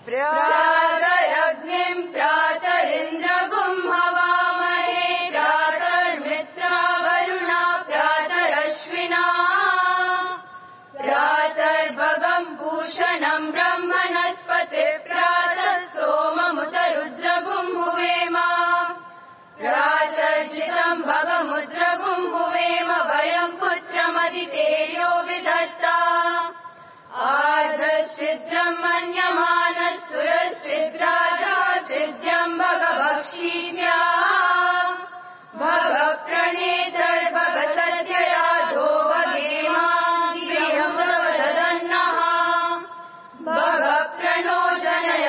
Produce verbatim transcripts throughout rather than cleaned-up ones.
प्रातरग्निं प्रातरिन्द्रगुं हवामहे प्रातर्मित्रा वरुणा प्रातरश्विना प्रातर्भगं भूषणं ब्रह्मणस्पति प्रातः सोममुत रुद्रगुं हुवेम प्रातर्जितं भगमुद्रगुं हुवेम वयं पुत्रमदितेयो विधत्ता आर्धश्चिद्रं मन्यमानस्तुरश्चिद्राजा छिद्यं भगभक्षीत्या भगप्रणेतर्भगसत्ययाधो भगेमां गिरियमृतवदन्नः भगप्रणो जनय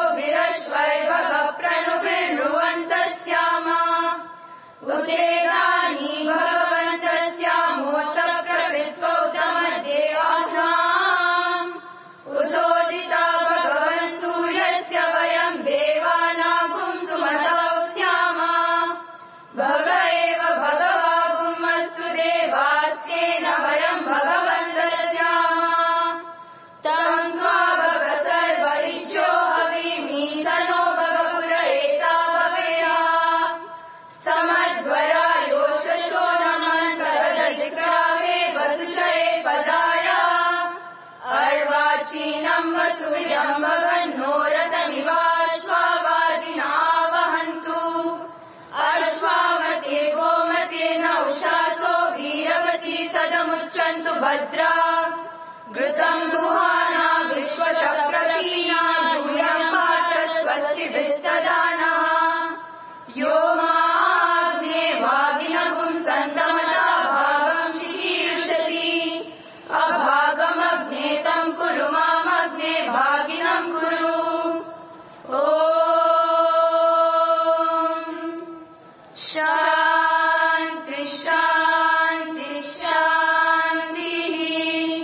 गोभिरश्वैर्भगप्रणुभिर्नुवन्तस्याम उदेदानि भगवन्तस्यामोत प्रवित्वौतमध्ये आह्नाम् उदोदिता भगवन् सूर्यस्य वयं देवानागुं सुमतौ स्याम भग एव भगवागुमस्तु देवास्तेन वयं भगवन्तः स्याम तं त्वा भग सर्व इज्यो हविमि सनो भगपुर एता भवेहा समध्वरायोषशो नमन्तरजतिक्रावे वसुचये पदाय अर्वाचीनं वसुविदं भगन्नोरतमिवाश्वावादिना वहन्तु अश्वामते गोमते नौषासो वीरवती सदमुच्चन्तु भद्रा घृतं दुहाना विश्वतः प्रवीणा यूयं पात स्वस्तिभिः सदा नः यो माग्ने भागिनगुं सन्तमता भागं चिकीर्षति अभागमग्ने तं कुरु मामग्ने भागिनं कुरु ॐ शान्ति शान्ति शान्तिः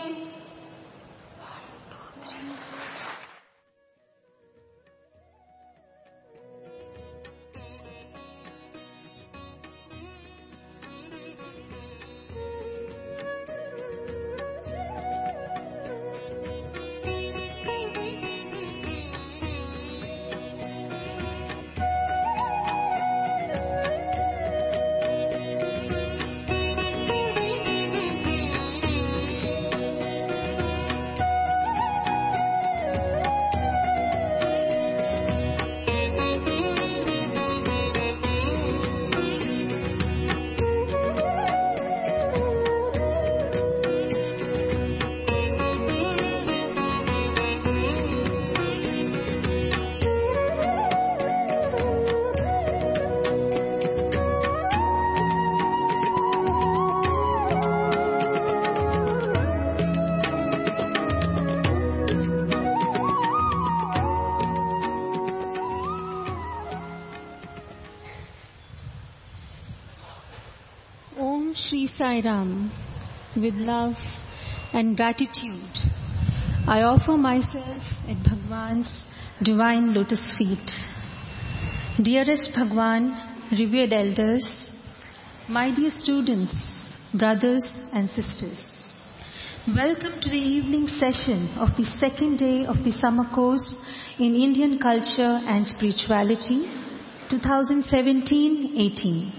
Om Shri Sai Ram. With love and gratitude, I offer myself at Bhagwan's divine lotus feet. Dearest Bhagwan, revered elders, my dear students, brothers and sisters, welcome to the evening session of the second day of the summer course in Indian Culture and Spirituality, twenty seventeen eighteen.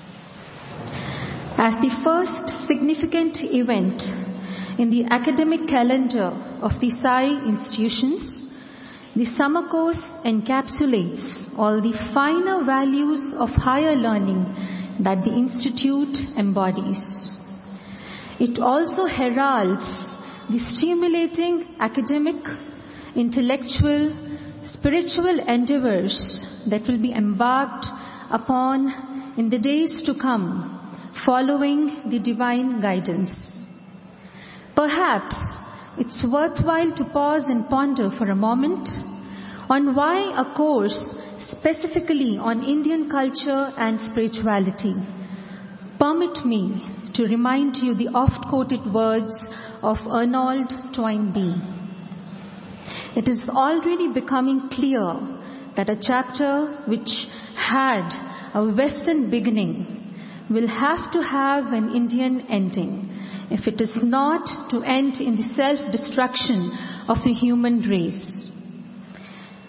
As the first significant event in the academic calendar of the Sai institutions, the summer course encapsulates all the finer values of higher learning that the institute embodies. It also heralds the stimulating academic, intellectual, spiritual endeavors that will be embarked upon in the days to come, following the divine guidance. Perhaps it's worthwhile to pause and ponder for a moment on why a course specifically on Indian culture and spirituality. Permit me to remind you the oft-quoted words of Arnold Toynbee. It is already becoming clear that a chapter which had a Western beginning will have to have an Indian ending if it is not to end in the self-destruction of the human race.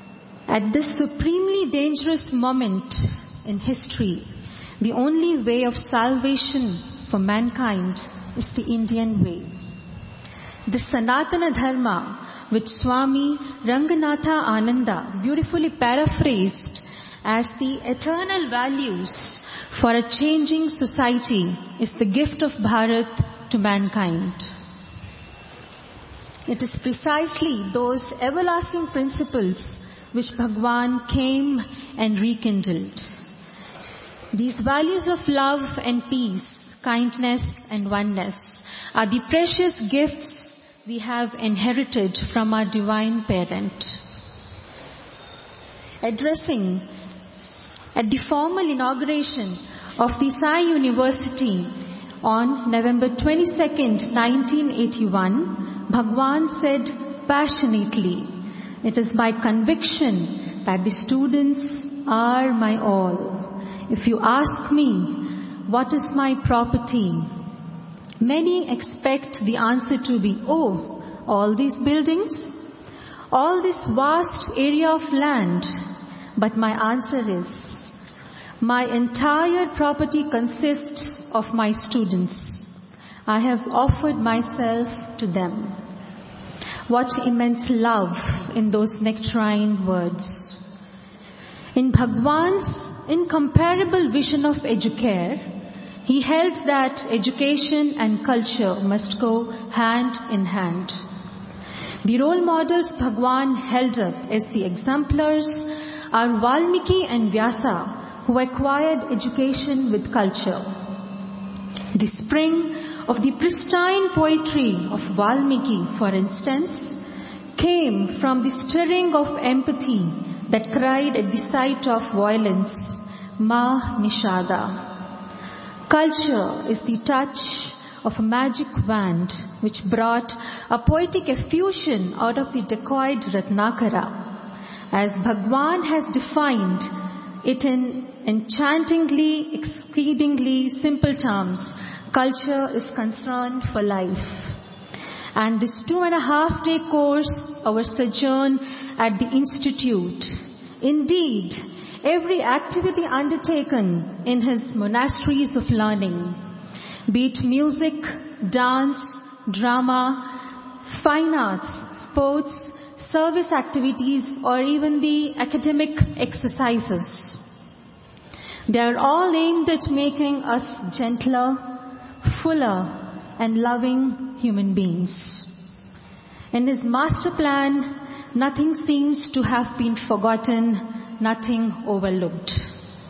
At this supremely dangerous moment in history, the only way of salvation for mankind is the Indian way. The Sanatana Dharma, which Swami Ranganatha Ananda beautifully paraphrased as the eternal values for a changing society, is the gift of Bharat to mankind. It is precisely those everlasting principles which Bhagwan came and rekindled. These values of love and peace, kindness and oneness are the precious gifts we have inherited from our divine parent. Addressing at the formal inauguration of the Sai University on November twenty-second, nineteen eighty-one, Bhagwan said passionately, "It is my conviction that the students are my all. If you ask me, what is my property? Many expect the answer to be, oh, all these buildings, all this vast area of land. But my answer is, my entire property consists of my students. I have offered myself to them." What immense love in those nectarine words. In Bhagwan's incomparable vision of Educare, he held that education and culture must go hand in hand. The role models Bhagwan held up as the exemplars are Valmiki and Vyasa, who acquired education with culture. The spring of the pristine poetry of Valmiki, for instance, came from the stirring of empathy that cried at the sight of violence, Ma Nishada. Culture is the touch of a magic wand which brought a poetic effusion out of the dacoit Ratnakara. As Bhagwan has defined it in enchantingly, exceedingly simple terms, culture is concerned for life. And this two and a half day course, our sojourn at the Institute, indeed, every activity undertaken in his monasteries of learning, be it music, dance, drama, fine arts, sports, service activities, or even the academic exercises, they are all aimed at making us gentler, fuller, and loving human beings. In his master plan, nothing seems to have been forgotten, nothing overlooked.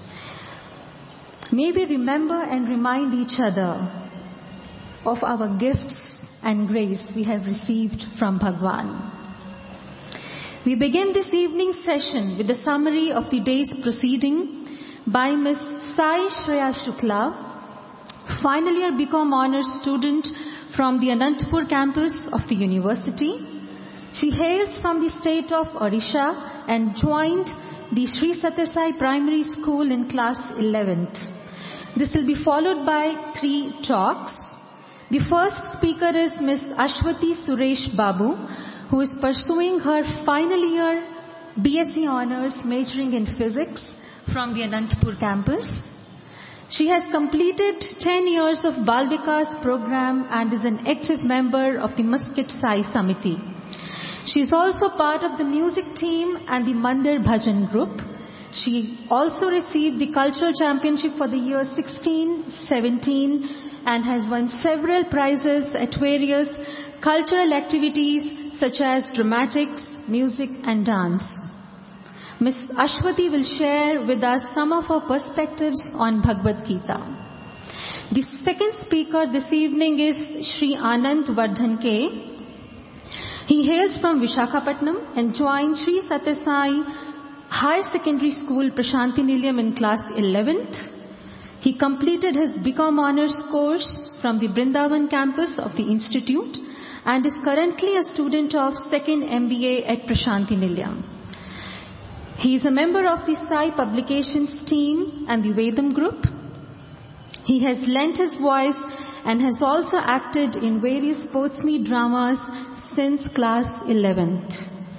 May we remember and remind each other of our gifts and grace we have received from Bhagwan. We begin this evening's session with a summary of the day's proceeding by Miss Sai Shreya Shukla, final year B Com Honours student from the Anantapur campus of the university. She hails from the state of Odisha and joined the Sri Sathya Sai Primary School in class eleventh. This will be followed by three talks. The first speaker is Miss Ashwati Suresh Babu, who is pursuing her final year B S c Honours majoring in physics from the Anantapur campus. She has completed ten years of Bal Vikas program and is an active member of the Muscat Sai Samiti. She is also part of the music team and the Mandir Bhajan group. She also received the cultural championship for the year sixteen seventeen and has won several prizes at various cultural activities such as dramatics, music and dance. Miss Ashwati will share with us some of her perspectives on Bhagavad Gita. The second speaker this evening is Shri Anand Vardhan K. He hails from Vishakhapatnam and joined Sri Sathya Sai Higher Secondary School Prashanti Nilayam in class eleventh. He completed his B Com Honours course from the Brindavan campus of the Institute and is currently a student of second M B A at Prashanti Nilayam. He is a member of the Sai Publications team and the Vedam group. He has lent his voice and has also acted in various sports meet dramas since class eleventh.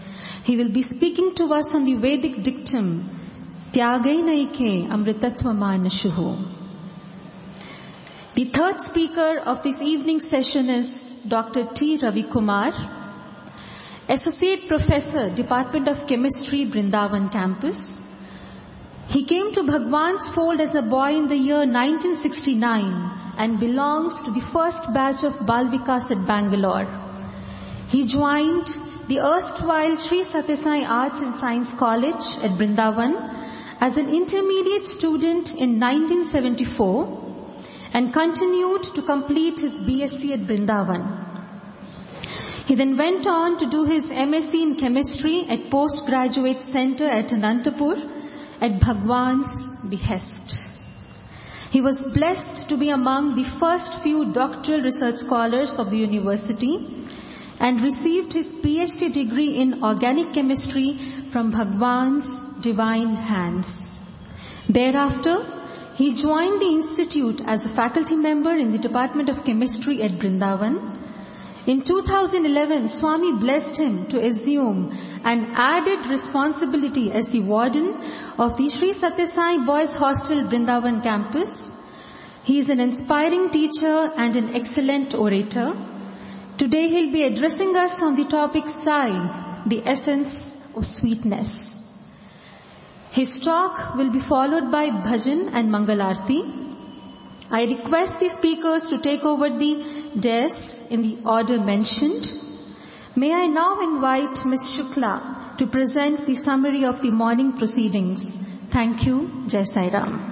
He will be speaking to us on the Vedic dictum, Tyagainaike Amritatvamaanashuhu. The third speaker of this evening's session is Doctor T. Ravi Kumar, Associate Professor, Department of Chemistry, Brindavan Campus. He came to Bhagwan's fold as a boy in the year nineteen sixty-nine and belongs to the first batch of Bal Vikas at Bangalore. He joined the erstwhile Sri Sathya Sai Arts and Science College at Brindavan as an intermediate student in nineteen seventy-four and continued to complete his B S c at Brindavan. He then went on to do his M S c in chemistry at Postgraduate Center at Anantapur at Bhagwan's behest. He was blessed to be among the first few doctoral research scholars of the university and received his P H D degree in organic chemistry from Bhagwan's divine hands. Thereafter, he joined the institute as a faculty member in the Department of Chemistry at Brindavan. In two thousand eleven, Swami blessed him to assume an added responsibility as the warden of the Sri Sathya Sai Boys Hostel Brindavan campus. He is an inspiring teacher and an excellent orator. Today he'll be addressing us on the topic Sai, the essence of sweetness. His talk will be followed by bhajan and mangalarti. I request the speakers to take over the dais in the order mentioned. May I now invite Miz Shukla to present the summary of the morning proceedings. Thank you. Jai Sai Ram.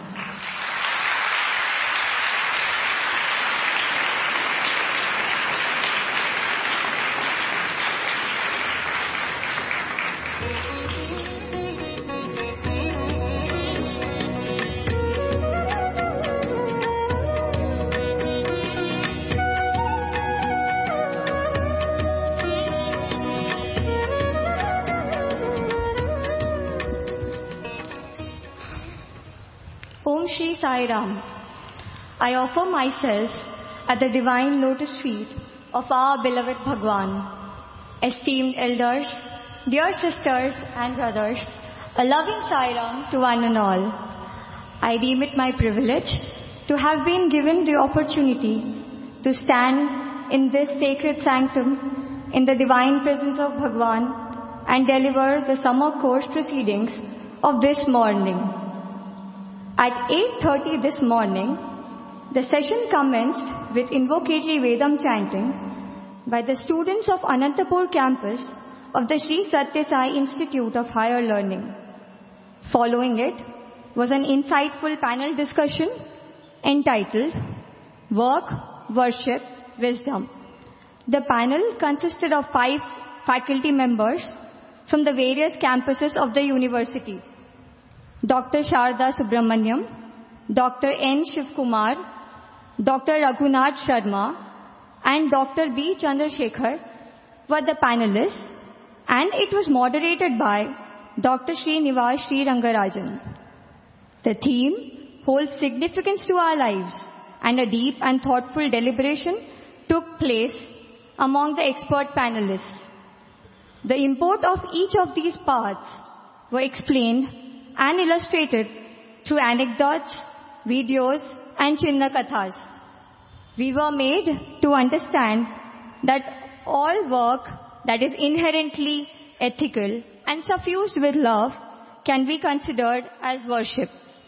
Om Shri Sai Ram. I offer myself at the divine lotus feet of our beloved Bhagwan. Esteemed elders, dear sisters and brothers, a loving Sai Ram to one and all. I deem it my privilege to have been given the opportunity to stand in this sacred sanctum in the divine presence of Bhagwan and deliver the summer course proceedings of this morning. At eight thirty this morning, the session commenced with invocatory Vedam chanting by the students of Anantapur campus of the Sri Sathya Sai Institute of Higher Learning. Following it was an insightful panel discussion entitled Work, Worship, Wisdom. The panel consisted of five faculty members from the various campuses of the university. Doctor Sharda Subramaniam, Doctor N. Shivkumar, Doctor Raghunath Sharma, and Doctor B. Chandrasekhar were the panelists, and it was moderated by Doctor Srinivas Sri Rangarajan. The theme holds significance to our lives, and a deep and thoughtful deliberation took place among the expert panelists. The import of each of these parts were explained and illustrated through anecdotes, videos, and Chinna Kathas. We were made to understand that all work that is inherently ethical and suffused with love can be considered as worship.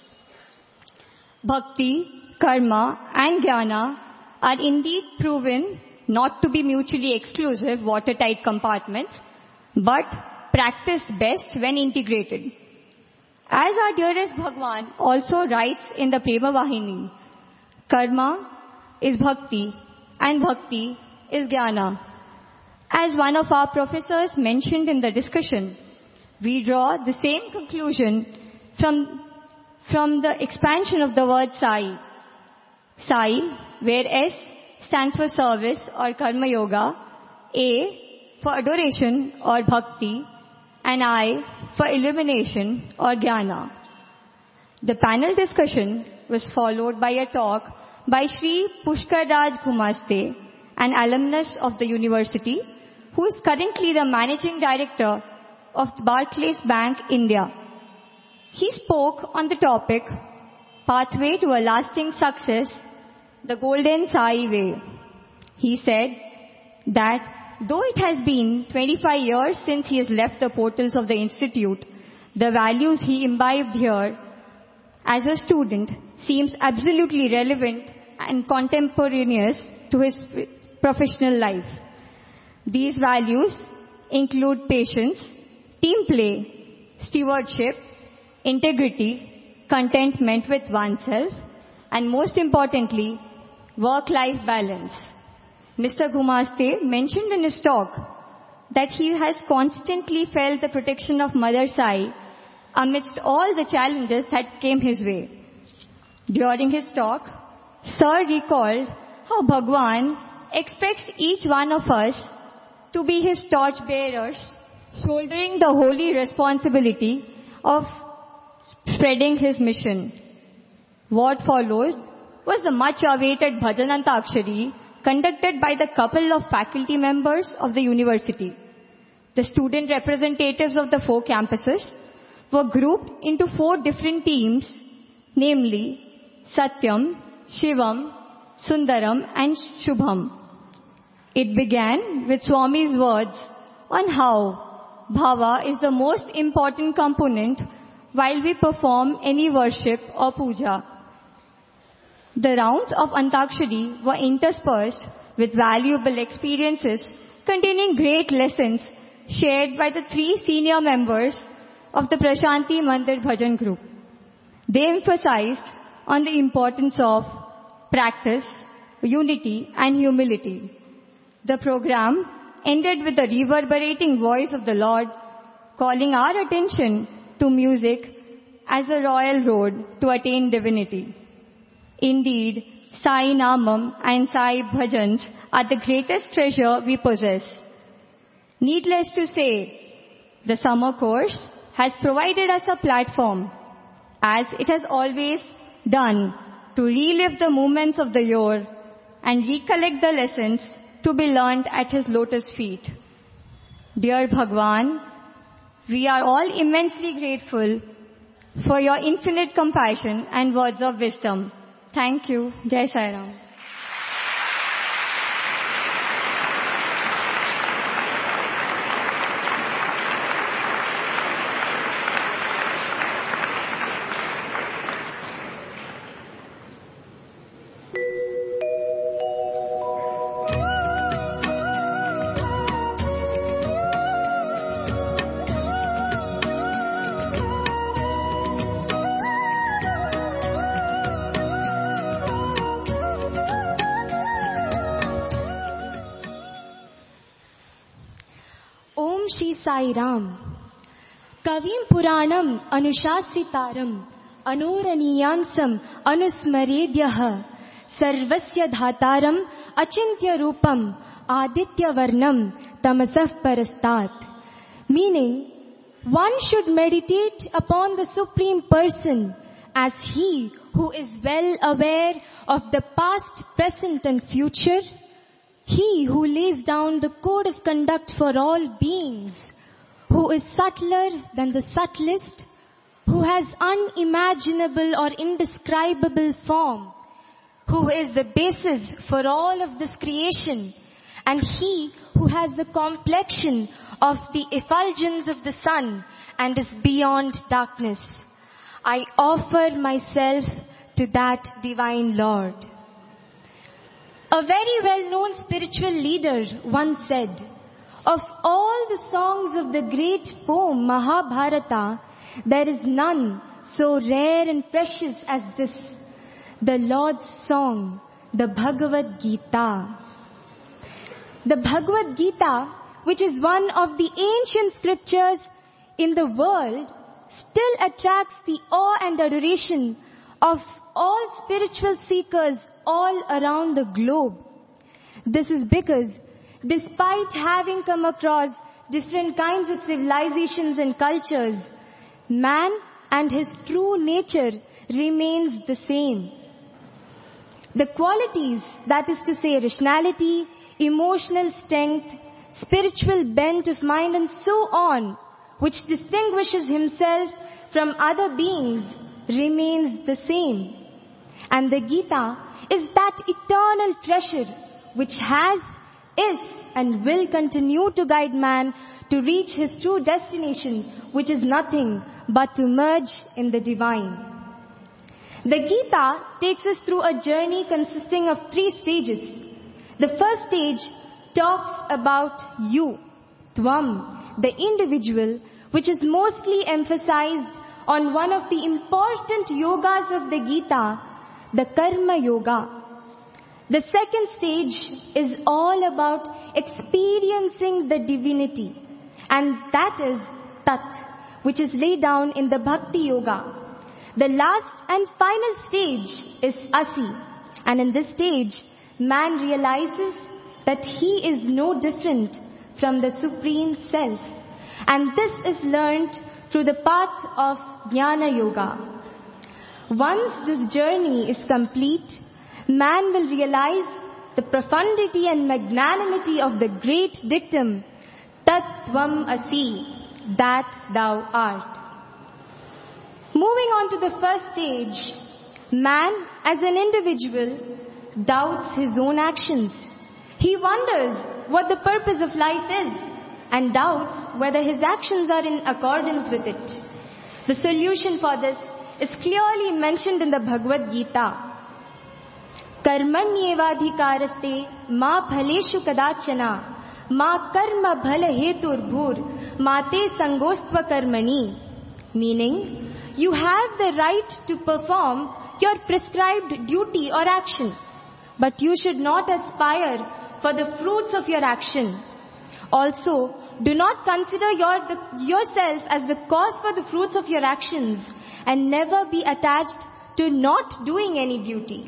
Bhakti, karma, and jnana are indeed proven not to be mutually exclusive watertight compartments, but practiced best when integrated. As our dearest Bhagwan also writes in the Prema Vahini, karma is bhakti and bhakti is jnana. As one of our professors mentioned in the discussion, we draw the same conclusion from, from the expansion of the word Sai. Sai, where S stands for service or karma yoga, A for adoration or bhakti, and I for illumination or jnana. The panel discussion was followed by a talk by Shri Pushkar Raj Gumaste, an alumnus of the university, who is currently the managing director of Barclays Bank, India. He spoke on the topic, Pathway to a Lasting Success, the Golden Sai Way. He said that though it has been twenty-five years since he has left the portals of the institute, the values he imbibed here as a student seems absolutely relevant and contemporaneous to his professional life. These values include patience, team play, stewardship, integrity, contentment with oneself, and most importantly, work-life balance. Mister Gumaste mentioned in his talk that he has constantly felt the protection of Mother Sai amidst all the challenges that came his way. During his talk, Sir recalled how Bhagwan expects each one of us to be his torch-bearers, shouldering the holy responsibility of spreading his mission. What followed was the much-awaited Bhajan Antakshari conducted by the couple of faculty members of the university. The student representatives of the four campuses were grouped into four different teams, namely Satyam, Shivam, Sundaram and Shubham. It began with Swami's words on how Bhava is the most important component while we perform any worship or puja. The rounds of Antakshari were interspersed with valuable experiences containing great lessons shared by the three senior members of the Prashanti Mandir Bhajan group. They emphasized on the importance of practice, unity and humility. The program ended with the reverberating voice of the Lord calling our attention to music as a royal road to attain divinity. Indeed, Sai Namam and Sai Bhajans are the greatest treasure we possess. Needless to say, the summer course has provided us a platform, as it has always done, to relive the moments of the year and recollect the lessons to be learned at his lotus feet. Dear Bhagwan, we are all immensely grateful for your infinite compassion and words of wisdom. Thank you. Jai Sai Ram. Sai Ram. Kavim Puranam Anushasitaram Anoraniyamsam Anusmaredyaha Sarvasya Dhataram Achintya Rupam Aditya Varnam Tamasaf Parastat. Meaning, one should meditate upon the Supreme Person as he who is well aware of the past, present and future, he who lays down the code of conduct for all beings, who is subtler than the subtlest, who has unimaginable or indescribable form, who is the basis for all of this creation, and he who has the complexion of the effulgence of the sun and is beyond darkness. I offer myself to that divine Lord. A very well-known spiritual leader once said, of all the songs of the great poem Mahabharata, there is none so rare and precious as this, the Lord's song, the Bhagavad Gita. The Bhagavad Gita, which is one of the ancient scriptures in the world, still attracts the awe and adoration of all spiritual seekers all around the globe. This is because despite having come across different kinds of civilizations and cultures, man and his true nature remains the same. The qualities, that is to say rationality, emotional strength, spiritual bent of mind and so on, which distinguishes himself from other beings, remains the same. And the Gita is that eternal treasure which has, is, and will continue to guide man to reach his true destination, which is nothing but to merge in the divine. The Gita takes us through a journey consisting of three stages. The first stage talks about you, Tvam, the individual, which is mostly emphasized on one of the important yogas of the Gita, the Karma Yoga. The second stage is all about experiencing the divinity, and that is Tat, which is laid down in the Bhakti Yoga. The last and final stage is Asi, and in this stage, man realizes that he is no different from the Supreme Self, and this is learned through the path of Jnana Yoga. Once this journey is complete, man will realize the profundity and magnanimity of the great dictum, Tat Tvam Asi, that thou art. Moving on to the first stage, man as an individual doubts his own actions. He wonders what the purpose of life is and doubts whether his actions are in accordance with it. The solution for this is clearly mentioned in the Bhagavad Gita. Karmanyevadhikaraste ma phaleshu kadachana ma karma bhala hetur bhur mate sangostva karmani. Meaning, you have the right to perform your prescribed duty or action, but you should not aspire for the fruits of your action. Also, do not consider your, the, yourself as the cause for the fruits of your actions, and never be attached to not doing any duty.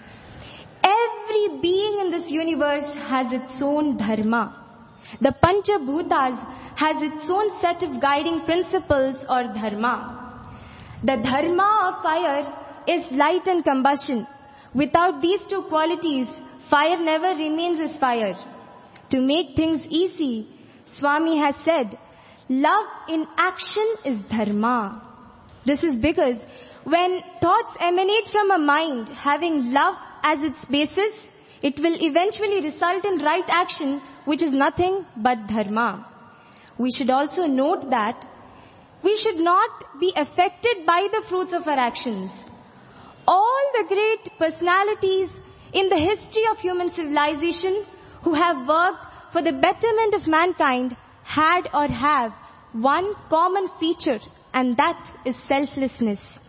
Every being in this universe has its own dharma. The Pancha Bhutas has its own set of guiding principles or dharma. The dharma of fire is light and combustion. Without these two qualities, fire never remains as fire. To make things easy, Swami has said, love in action is dharma. This is because when thoughts emanate from a mind having love as its basis, it will eventually result in right action, which is nothing but dharma. We should also note that we should not be affected by the fruits of our actions. All the great personalities in the history of human civilization who have worked for the betterment of mankind had or have one common feature, and that is selflessness.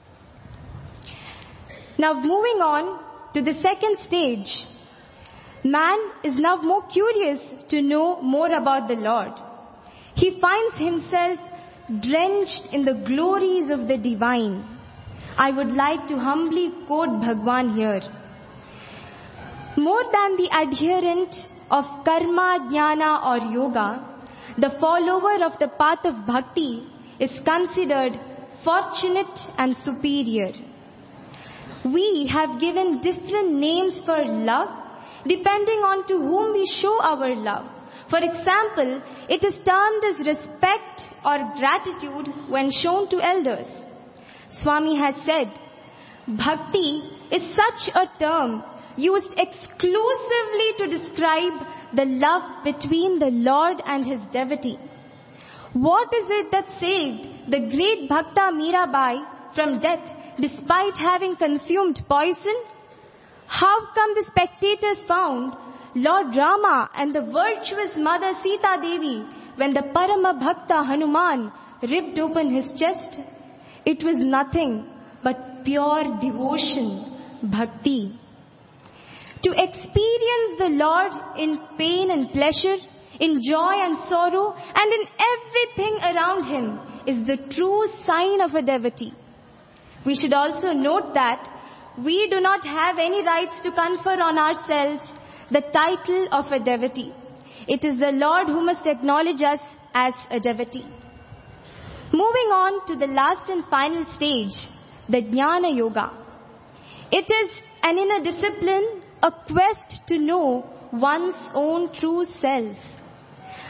Now moving on to the second stage, man is now more curious to know more about the Lord. He finds himself drenched in the glories of the divine. I would like to humbly quote Bhagwan here. More than the adherent of karma, jnana or yoga, the follower of the path of bhakti is considered fortunate and superior. We have given different names for love depending on to whom we show our love. For example, it is termed as respect or gratitude when shown to elders. Swami has said, bhakti is such a term used exclusively to describe the love between the Lord and his devotee. What is it that saved the great Bhakta Mirabai from death despite having consumed poison? How come the spectators found Lord Rama and the virtuous mother Sita Devi when the Parama Bhakta Hanuman ripped open his chest? It was nothing but pure devotion, bhakti. To experience the Lord in pain and pleasure, in joy and sorrow, and in everything around him is the true sign of a devotee. We should also note that we do not have any rights to confer on ourselves the title of a devotee. It is the Lord who must acknowledge us as a devotee. Moving on to the last and final stage, the Jnana Yoga. It is an inner discipline, a quest to know one's own true self.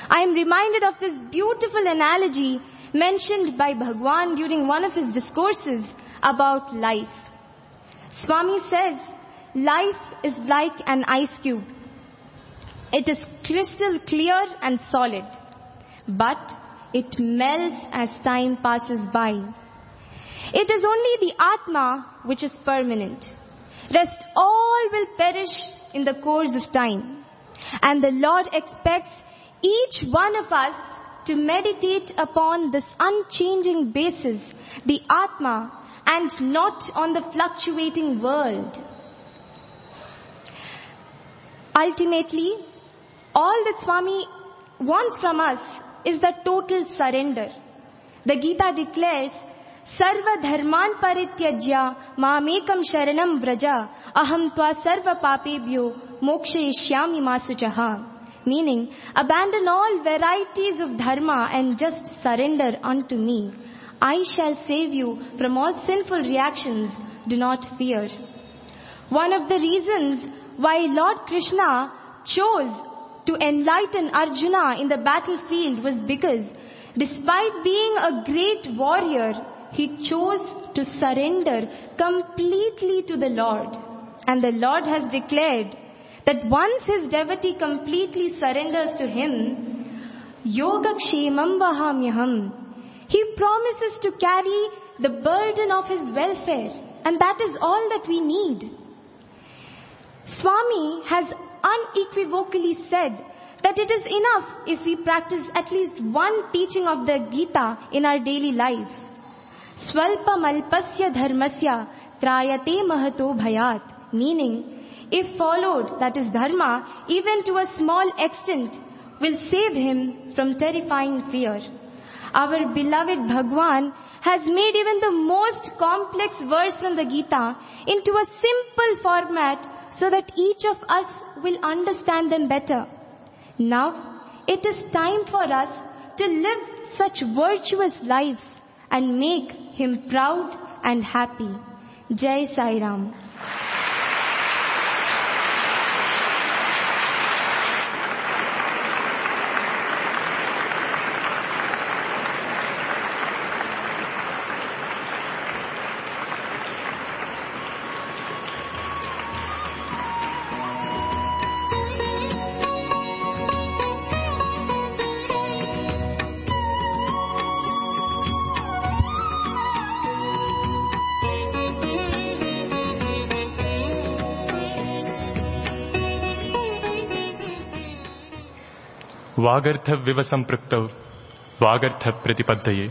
I am reminded of this beautiful analogy mentioned by Bhagwan during one of his discourses about life. Swami says, life is like an ice cube. It is crystal clear and solid, but it melts as time passes by. It is only the Atma which is permanent. Rest all will perish in the course of time. And the Lord expects each one of us to meditate upon this unchanging basis, the Atma, and not on the fluctuating world. Ultimately, all that Swami wants from us is the total surrender. The Gita declares, Sarva dharman parityajya mamekam sharanam vraja aham tva sarva papebhyo mokshayishyami masuchaha. Meaning, abandon all varieties of dharma and just surrender unto me. I shall save you from all sinful reactions. Do not fear. One of the reasons why Lord Krishna chose to enlighten Arjuna in the battlefield was because despite being a great warrior, he chose to surrender completely to the Lord. And the Lord has declared that once his devotee completely surrenders to him, Yogakshemam Vahamyaham, he promises to carry the burden of his welfare. And that is all that we need. Swami has unequivocally said that it is enough if we practice at least one teaching of the Gita in our daily lives. Swalpa malpasya dharmasya trayate mahato bhayat. Meaning, if followed, that is dharma, even to a small extent, will save him from terrifying fear. Our beloved Bhagwan has made even the most complex verse from the Gita into a simple format so that each of us will understand them better. Now, it is time for us to live such virtuous lives and make him proud and happy. Jai Sai Ram. वागर्थ विव संपृक्तौ वागर्थ प्रतिपद्यये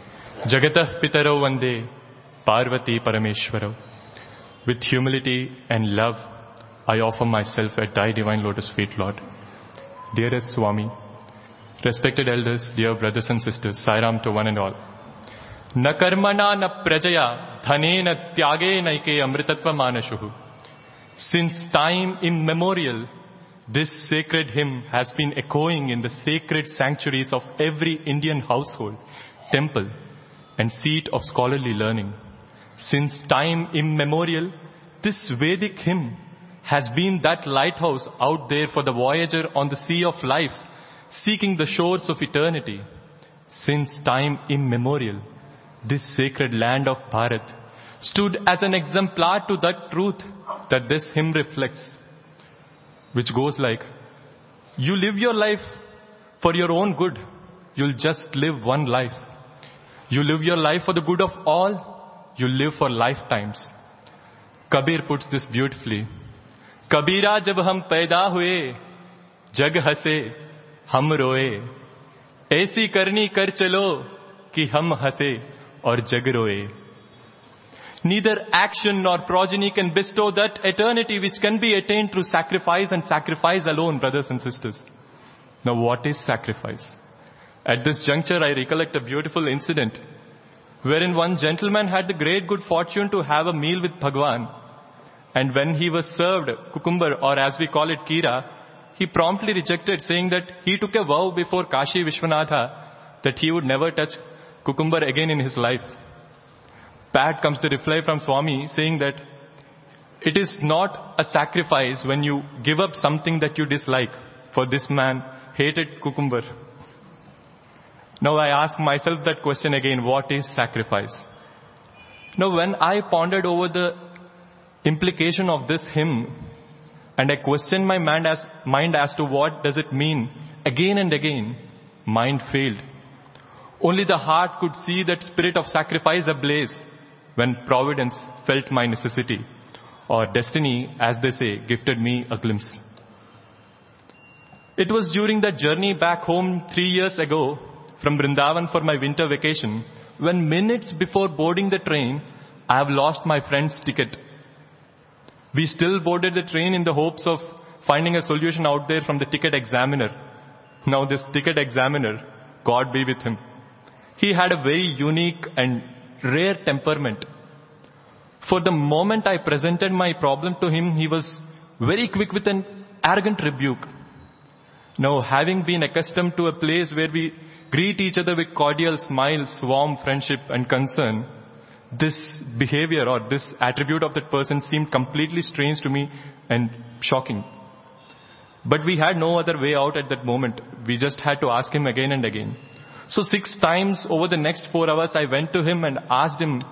जगतः पितरौ वंदे Parvati Parameshwarau. With humility and love, I offer myself at thy divine lotus feet, Lord. Dearest Swami, respected elders, dear brothers and sisters, Sai Ram to one and all. Na karmana na prajaya dhane na tyage naike amritatva manashuhu. Since time immemorial, this sacred hymn has been echoing in the sacred sanctuaries of every Indian household, temple, and seat of scholarly learning. Since time immemorial, this Vedic hymn has been that lighthouse out there for the voyager on the sea of life, seeking the shores of eternity. Since time immemorial, this sacred land of Bharat stood as an exemplar to that truth that this hymn reflects, which goes like, you live your life for your own good. You'll just live one life. You live your life for the good of all. You live for lifetimes. Kabir puts this beautifully. Kabira jab hum paida hue, jag hase, hum roe. Aisi karni kar chalo, ki hum hase aur jag roe. Neither action nor progeny can bestow that eternity which can be attained through sacrifice and sacrifice alone, brothers and sisters. Now what is sacrifice? At this juncture, I recollect a beautiful incident wherein one gentleman had the great good fortune to have a meal with Bhagwan. And when he was served cucumber, or as we call it kira, he promptly rejected, saying that he took a vow before Kashi Vishwanatha that he would never touch cucumber again in his life. Back comes the reply from Swami saying that it is not a sacrifice when you give up something that you dislike. For this man hated cucumber. Now I ask myself that question again, what is sacrifice? Now when I pondered over the implication of this hymn, and I questioned my mind as, mind as to what does it mean, again and again, mind failed. Only the heart could see that spirit of sacrifice ablaze when providence felt my necessity, or destiny, as they say, gifted me a glimpse. It was during that journey back home three years ago from Vrindavan for my winter vacation, when minutes before boarding the train, I have lost my friend's ticket. We still boarded the train in the hopes of finding a solution out there from the ticket examiner. Now this ticket examiner, God be with him, he had a very unique and rare temperament. For the moment I presented my problem to him, he was very quick with an arrogant rebuke. Now, having been accustomed to a place where we greet each other with cordial smiles, warm friendship and concern, this behavior or this attribute of that person seemed completely strange to me and shocking. But we had no other way out at that moment. We just had to ask him again and again. So six times over the next four hours, I went to him and asked him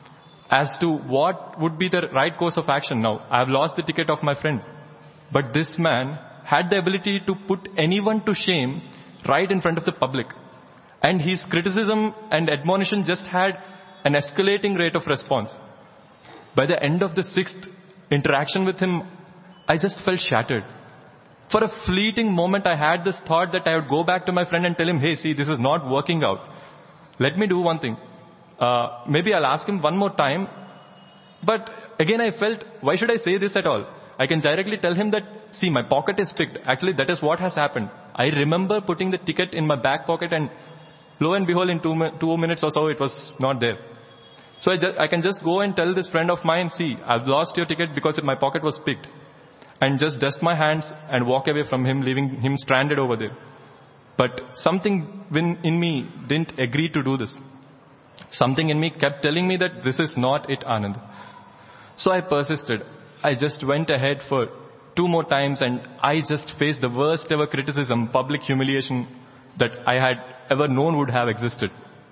as to what would be the right course of action. Now, I have lost the ticket of my friend. But this man had the ability to put anyone to shame right in front of the public. And his criticism and admonition just had an escalating rate of response. By the end of the sixth interaction with him, I just felt shattered. For a fleeting moment, I had this thought that I would go back to my friend and tell him, hey, see, this is not working out. Let me do one thing. Uh, maybe I'll ask him one more time. But again, I felt, why should I say this at all? I can directly tell him that, see, my pocket is picked. Actually, that is what has happened. I remember putting the ticket in my back pocket and lo and behold, in two, two minutes or so, it was not there. So I, just, I can just go and tell this friend of mine, see, I've lost your ticket because my pocket was picked. And just dust my hands and walk away from him, leaving him stranded over there. But something in me didn't agree to do this. Something in me kept telling me that this is not it, Anand. So I persisted. I just went ahead for two more times and I just faced the worst ever criticism, public humiliation that I had ever known would have existed.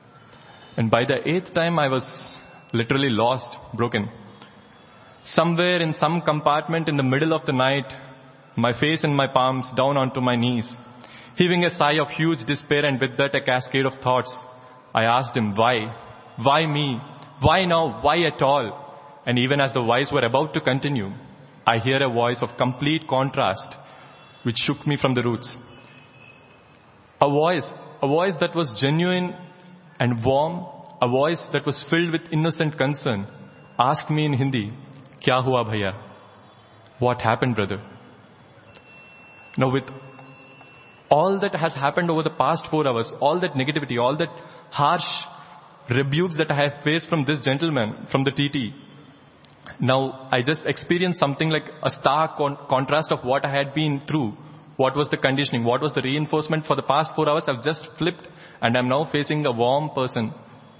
And by the eighth time, I was literally lost, broken. Somewhere in some compartment in the middle of the night, my face and my palms down onto my knees, heaving a sigh of huge despair and with that a cascade of thoughts, I asked him, why? Why me? Why now? Why at all? And even as the whys were about to continue, I hear a voice of complete contrast which shook me from the roots. A voice, a voice that was genuine and warm, a voice that was filled with innocent concern, asked me in Hindi, Kya hua bhaiya? What happened, brother? Now with all that has happened over the past four hours, all that negativity, all that harsh rebukes that I have faced from this gentleman, from the T T, now I just experienced something like a stark con- contrast of what I had been through. What was the conditioning? What was the reinforcement for the past four hours? I've just flipped and I'm now facing a warm person.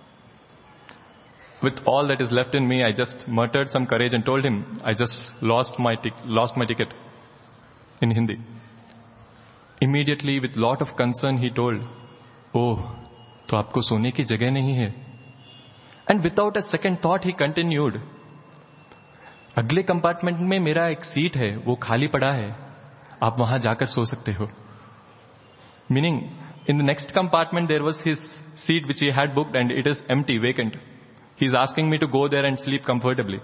With all that is left in me, I just muttered some courage and told him, I just lost my tic- lost my ticket in Hindi. Immediately, with lot of concern, he told, oh, to aapko sone ki jagah nahi hai. And without a second thought, he continued, अगले compartment में मेरा एक seat है, वो खाली पड़ा है, आप वहां जाकर सो सकते हो. Meaning, in the next compartment there was his seat which he had booked and it is empty, vacant. He's asking me to go there and sleep comfortably.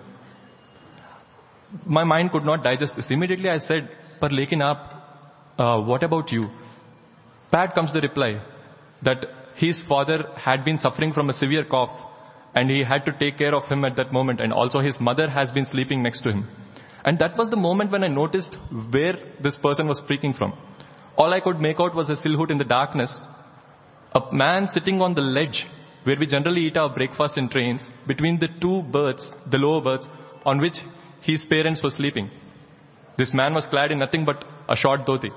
My mind could not digest this. Immediately I said, par lekin aap, uh, what about you? Back comes the reply that his father had been suffering from a severe cough and he had to take care of him at that moment, and also his mother has been sleeping next to him. And that was the moment when I noticed where this person was speaking from. All I could make out was a silhouette in the darkness. A man sitting on the ledge where we generally eat our breakfast in trains, between the two berths, the lower berths, on which his parents were sleeping. This man was clad in nothing but a short dhoti.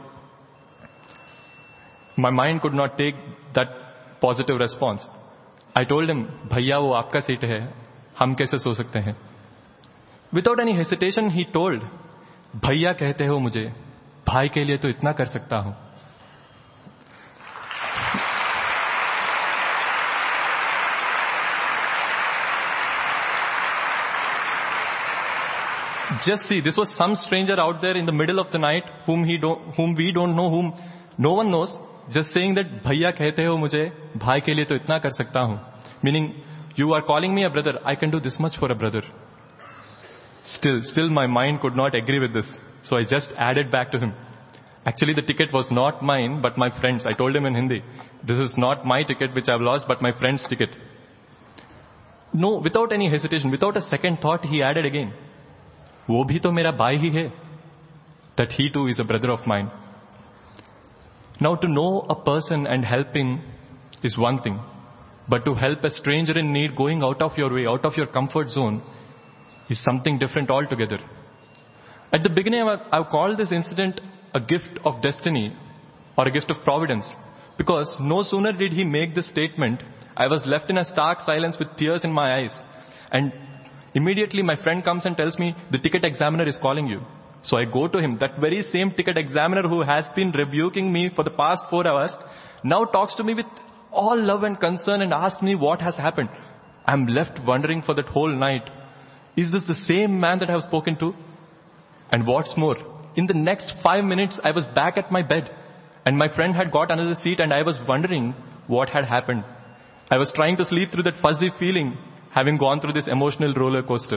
My mind could not take that positive response. I told him, भैया वो आपका seat है, हम कैसे सो सकते हैं? Without any hesitation, he told, भैया कहते हो मुझे, भाई के लिए तो इतना कर सकता हूं. Just see, this was some stranger out there in the middle of the night whom he don't, whom we don't know, whom no one knows, just saying that भैया कहते हो मुझे, भाई के लिए तो इतना कर सकता हूं. Meaning, you are calling me a brother, I can do this much for a brother. Still, still my mind could not agree with this. So I just added back to him. Actually, the ticket was not mine, but my friend's. I told him in Hindi, this is not my ticket which I've lost, but my friend's ticket. No, without any hesitation, without a second thought, he added again, वो भी तो मेरा भाई ही है. That he too is a brother of mine. Now, to know a person and helping is one thing. But to help a stranger in need, going out of your way, out of your comfort zone, is something different altogether. At the beginning, I've called this incident a gift of destiny or a gift of providence. Because no sooner did he make this statement, I was left in a stark silence with tears in my eyes. And immediately my friend comes and tells me, the ticket examiner is calling you. So I go to him. That very same ticket examiner who has been rebuking me for the past four hours now talks to me with all love and concern and asks me what has happened. I'm left wondering for that whole night. Is this the same man that I have spoken to? And what's more, in the next five minutes, I was back at my bed and my friend had got another seat and I was wondering what had happened. I was trying to sleep through that fuzzy feeling, having gone through this emotional roller coaster.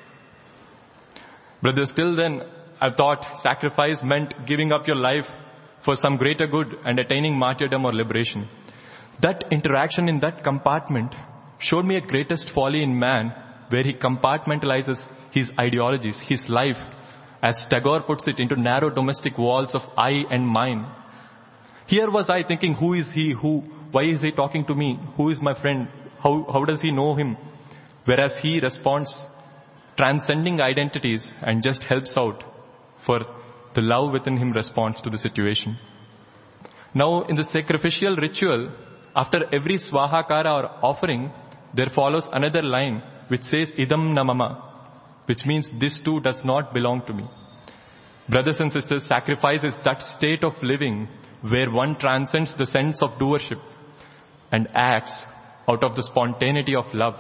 Brothers, till then, I thought sacrifice meant giving up your life for some greater good and attaining martyrdom or liberation. That interaction in that compartment showed me a greatest folly in man, where he compartmentalizes his ideologies, his life, as Tagore puts it, into narrow domestic walls of I and mine. Here was I thinking, who is he? Who? Why is he talking to me? Who is my friend? How, how does he know him? Whereas he responds, transcending identities, and just helps out for the love within him responds to the situation. Now, in the sacrificial ritual, after every swahakara or offering, there follows another line which says, idam namama, which means this too does not belong to me. Brothers and sisters, sacrifice is that state of living where one transcends the sense of doership and acts out of the spontaneity of love.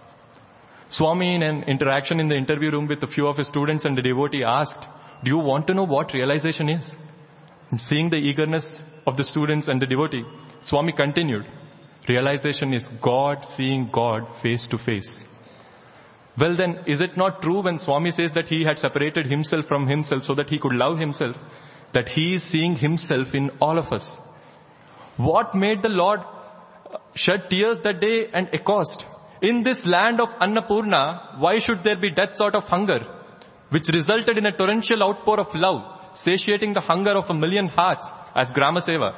Swami, in an interaction in the interview room with a few of his students and the devotee, asked, do you want to know what realization is? And seeing the eagerness of the students and the devotee, Swami continued, realization is God seeing God face to face. Well then, is it not true when Swami says that he had separated himself from himself so that he could love himself, that he is seeing himself in all of us? What made the Lord shed tears that day and accost, in this land of Annapurna, why should there be deaths out of hunger, which resulted in a torrential outpour of love, satiating the hunger of a million hearts as Gramaseva?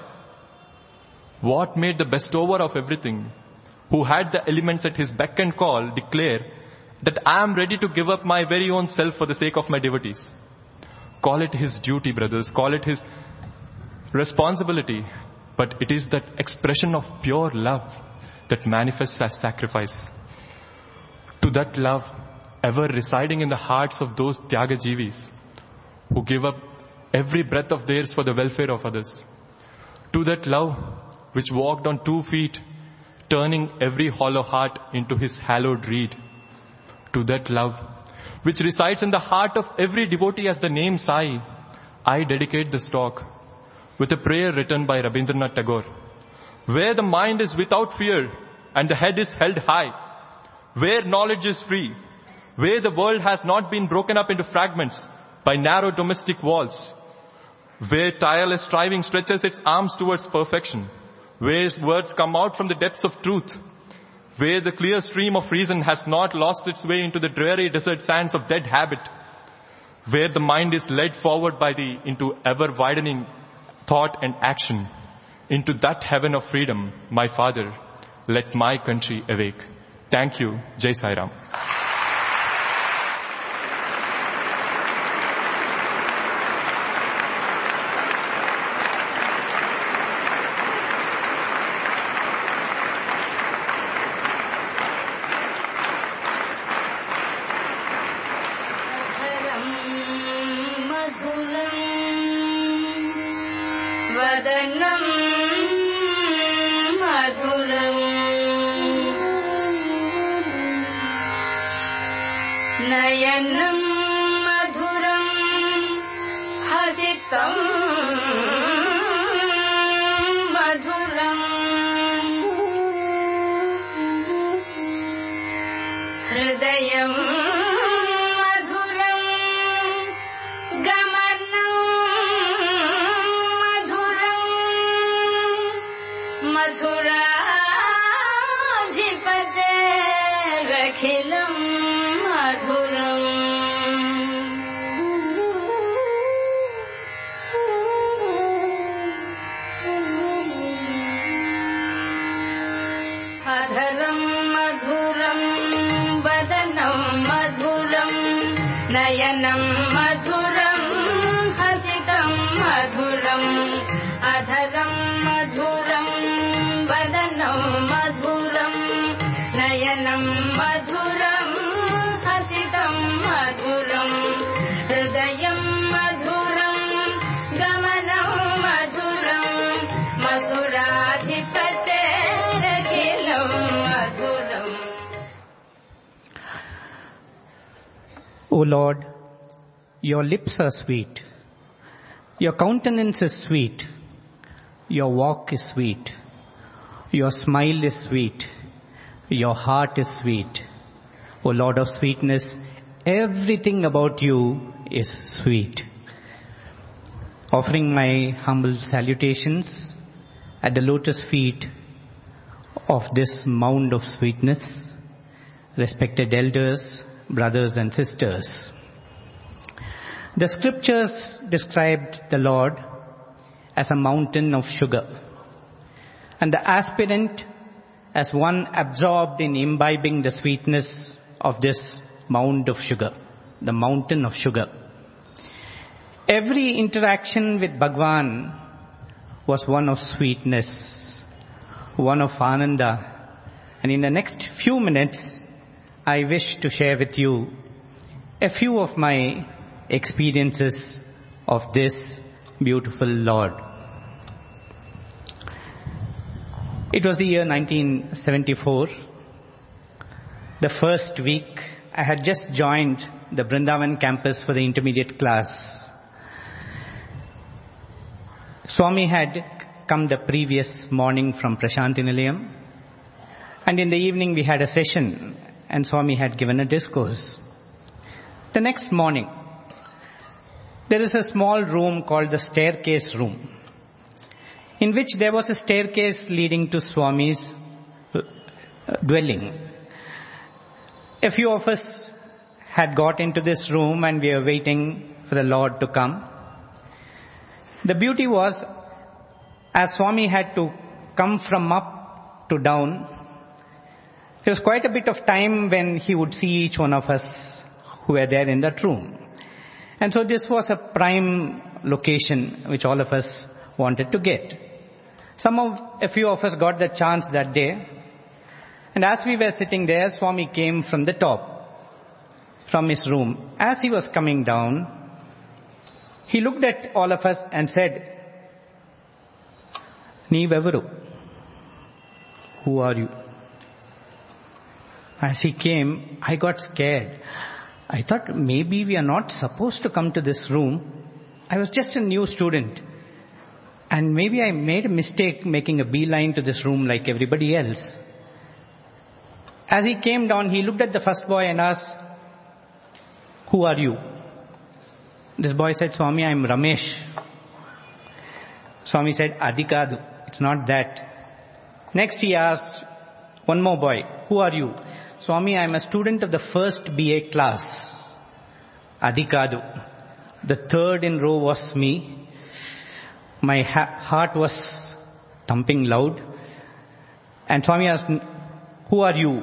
What made the bestower of everything, who had the elements at his beck and call, declare that I am ready to give up my very own self for the sake of my devotees? Call it his duty, brothers. Call it his responsibility. But it is that expression of pure love that manifests as sacrifice. To that love ever residing in the hearts of those Tyagajivis who give up every breath of theirs for the welfare of others. To that love which walked on two feet, turning every hollow heart into his hallowed reed. To that love which resides in the heart of every devotee as the name Sai, I dedicate this talk with a prayer written by Rabindranath Tagore. Where the mind is without fear and the head is held high, where knowledge is free, where the world has not been broken up into fragments by narrow domestic walls, where tireless striving stretches its arms towards perfection, where words come out from the depths of truth, where the clear stream of reason has not lost its way into the dreary desert sands of dead habit, where the mind is led forward by the into ever-widening thought and action, into that heaven of freedom, my Father, let my country awake. Thank you. Jai Sai Ram. नयनं हसितं मधुरम् हृदयम् मधुरम् गमनम् मधुरम् मधुराधिपतेरखिलम् मधुरम् अधरम् मधुरम् वदनम् मधुरम् नयनम् मधुरम् हसितम् मधुरम् अधरम् मधुरम् वदनम् मधुरम् नयनम् मधुरम् हसितम् मधुरम् हृदयम् मधुरम् गमनम् मधुरम् मधुराधिपतेरखिलम् मधुरम्. O Lord, your lips are sweet, your countenance is sweet, your walk is sweet, your smile is sweet, your heart is sweet. O Lord of sweetness, everything about you is sweet. Offering my humble salutations at the lotus feet of this mound of sweetness, respected elders, brothers and sisters. The scriptures described the Lord as a mountain of sugar, and the aspirant as one absorbed in imbibing the sweetness of this mound of sugar, the mountain of sugar. Every interaction with Bhagwan was one of sweetness, one of Ananda. And in the next few minutes, I wish to share with you a few of my experiences of this beautiful Lord. It was the year nineteen seventy-four. The first week, I had just joined the Vrindavan campus for the intermediate class. Swami had come the previous morning from Prashanti Nilayam, and in the evening we had a session, and Swami had given a discourse. The next morning, there is a small room called the staircase room, in which there was a staircase leading to Swami's dwelling. A few of us had got into this room and we were waiting for the Lord to come. The beauty was, as Swami had to come from up to down, there was quite a bit of time when he would see each one of us who were there in that room. And so this was a prime location which all of us wanted to get. Some of, a few of us got the chance that day. And as we were sitting there, Swami came from the top, from his room. As he was coming down, he looked at all of us and said, "Neevevaru, who are you?" As he came, I got scared. I thought maybe we are not supposed to come to this room. I was just a new student. And maybe I made a mistake making a beeline to this room like everybody else. As he came down, he looked at the first boy and asked, "Who are you?" This boy said, "Swami, I am Ramesh." Swami said, "Adhikadu, it's not that." Next he asked one more boy, "Who are you?" "Swami, I am a student of the first B A class." "Adhikadu." The third in row was me. My ha- heart was thumping loud. And Swami asked, "Who are you?"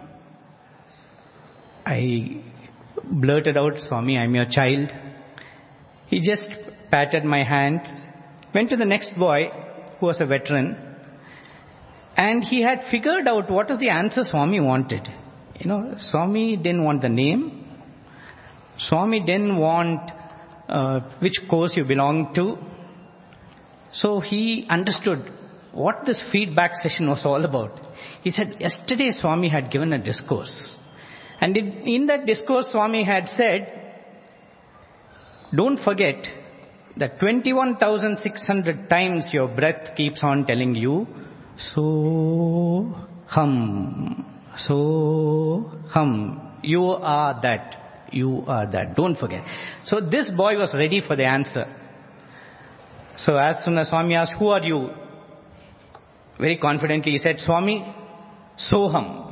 I blurted out, "Swami, I am your child." He just patted my hands, went to the next boy, who was a veteran, and he had figured out what was the answer Swami wanted. You know, Swami didn't want the name. Swami didn't want uh, which course you belong to. So he understood what this feedback session was all about. He said, yesterday Swami had given a discourse. And in, in that discourse, Swami had said, don't forget, that twenty-one thousand six hundred times your breath keeps on telling you, so hum, so hum. You are that. You are that. Don't forget. So this boy was ready for the answer. So as soon as Swami asked, who are you? Very confidently he said, Swami, Soham.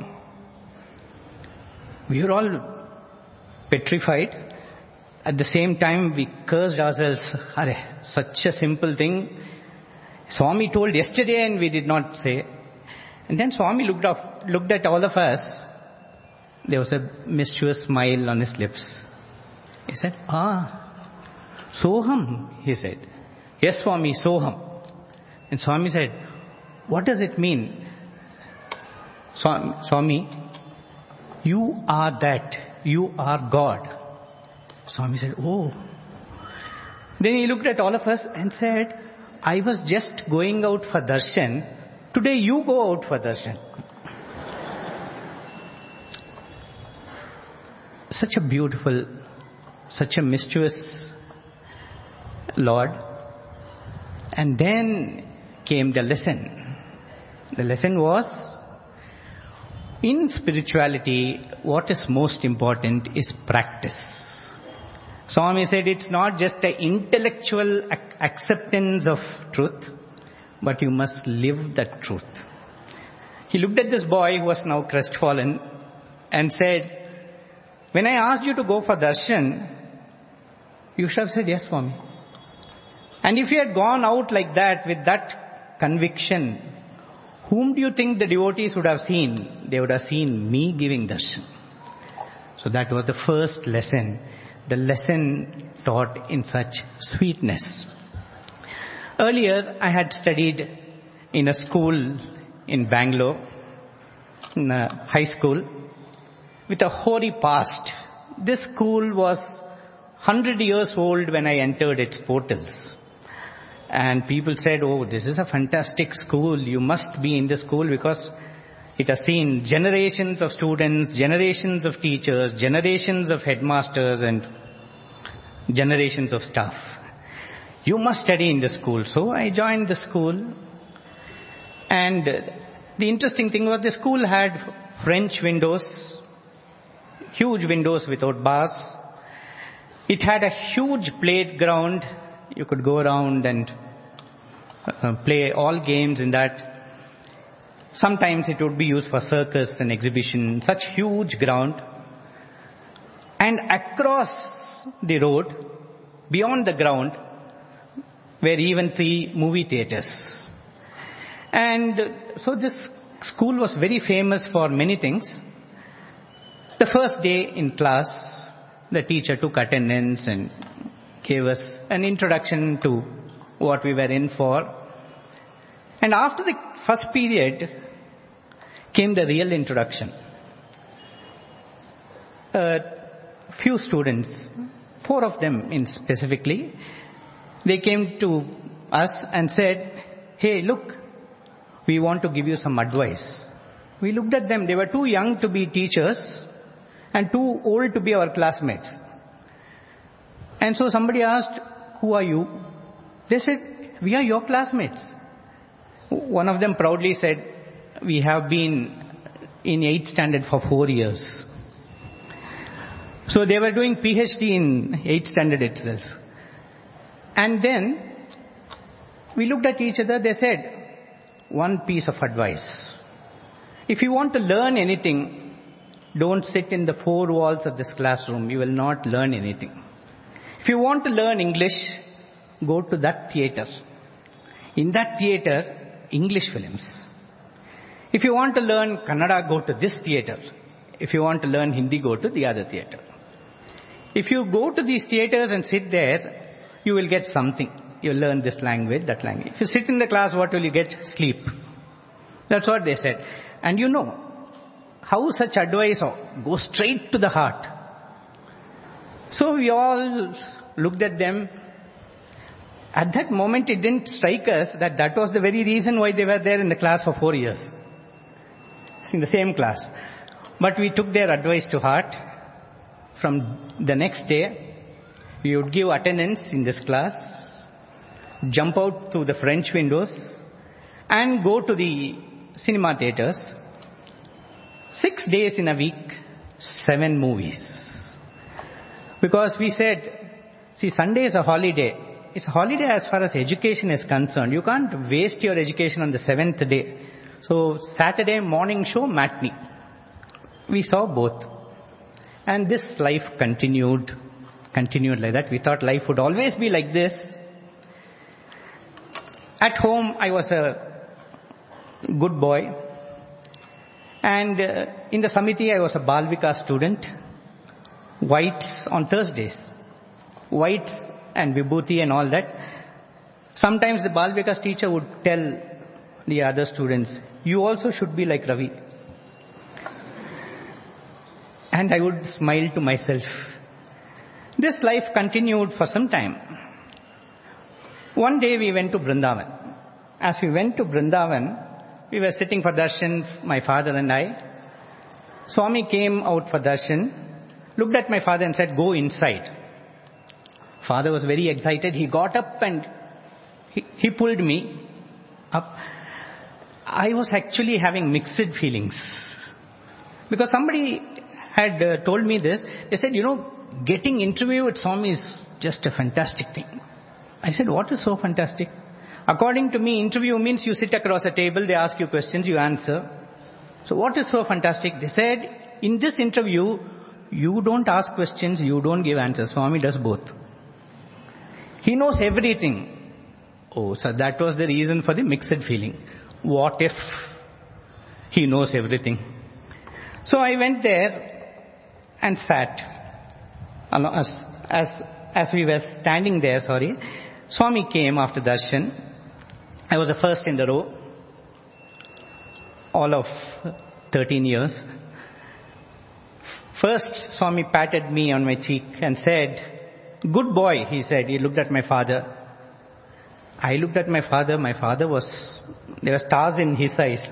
We were all petrified. At the same time, we cursed ourselves. Arey, such a simple thing. Swami told yesterday and we did not say. And then Swami looked up, looked at all of us. There was a mischievous smile on his lips. He said, ah, Soham, he said. Yes, Swami, Soham. And Swami said, what does it mean? Swami, you are that. You are God. Swami said, oh. Then he looked at all of us and said, I was just going out for darshan. Today you go out for darshan. Such a beautiful, such a mischievous Lord. And then came the lesson. The lesson was, in spirituality, what is most important is practice. Swami said it's not just an intellectual ac- acceptance of truth, but you must live that truth. He looked at this boy who was now crestfallen and said, when I asked you to go for darshan, you should have said yes, Swami. And if you had gone out like that with that conviction, whom do you think the devotees would have seen? They would have seen me giving darshan. So that was the first lesson. The lesson taught in such sweetness. Earlier, I had studied in a school in Bangalore, in a high school, with a hoary past. This school was one hundred years old when I entered its portals. And people said, oh, this is a fantastic school. You must be in this school because it has seen generations of students, generations of teachers, generations of headmasters and generations of staff. You must study in the school. So I joined the school. And the interesting thing was the school had French windows, huge windows without bars. It had a huge playground. You could go around and uh, play all games in that. Sometimes it would be used for circus and exhibition, such huge ground. And across the road, beyond the ground, were even three movie theaters. And so this school was very famous for many things. The first day in class, the teacher took attendance and gave us an introduction to what we were in for. And after the first period came the real introduction. A few students, four of them in specifically, they came to us and said, hey, look, we want to give you some advice. We looked at them. They were too young to be teachers and too old to be our classmates. And so somebody asked, who are you? They said, we are your classmates. One of them proudly said, we have been in eighth standard for four years. So they were doing PhD in eighth standard itself. And then we looked at each other. They said, one piece of advice. If you want to learn anything, don't sit in the four walls of this classroom. You will not learn anything. If you want to learn English, go to that theater. In that theater, English films. If you want to learn Kannada, go to this theater. If you want to learn Hindi, go to the other theater. If you go to these theaters and sit there, you will get something. You will learn this language, that language. If you sit in the class, what will you get? Sleep. That's what they said. And you know how such advice goes straight to the heart. So we all looked at them. At that moment, it didn't strike us that that was the very reason why they were there in the class for four years. In the same class. But we took their advice to heart. From the next day, we would give attendance in this class. jump out through the French windows, and go to the cinema theaters. Six days in a week, seven movies. Because we said, see, Sunday is a holiday. It's a holiday as far as education is concerned. You can't waste your education on the seventh day. So Saturday morning show, matinee. We saw both. And this life continued, continued like that. We thought life would always be like this. At home, I was a good boy. And uh, in the Samiti, I was a Bal Vikas student. Whites on Thursdays. Whites and Vibhuti and all that. Sometimes the Bal Vikas teacher would tell the other students, you also should be like Ravi. And I would smile to myself. This life continued for some time. One day we went to Vrindavan. As we went to Vrindavan, we were sitting for darshan, my father and I. Swami came out for darshan, looked at my father and said, go inside. Father was very excited. He got up and he, he pulled me up. I was actually having mixed feelings. Because somebody had uh, told me this. They said, you know, getting interview with Swami is just a fantastic thing. I said, what is so fantastic? According to me, interview means you sit across a table, they ask you questions, you answer. So what is so fantastic? They said, in this interview, you don't ask questions, you don't give answers. Swami does both. He knows everything. Oh, so that was the reason for the mixed feeling. What if he knows everything? So I went there and sat. As, as, as we were standing there, sorry, Swami came after darshan. I was the first in the row. All of thirteen years. First, Swami patted me on my cheek and said, good boy, he said. He looked at my father. I looked at my father. My father was, there were stars in his eyes.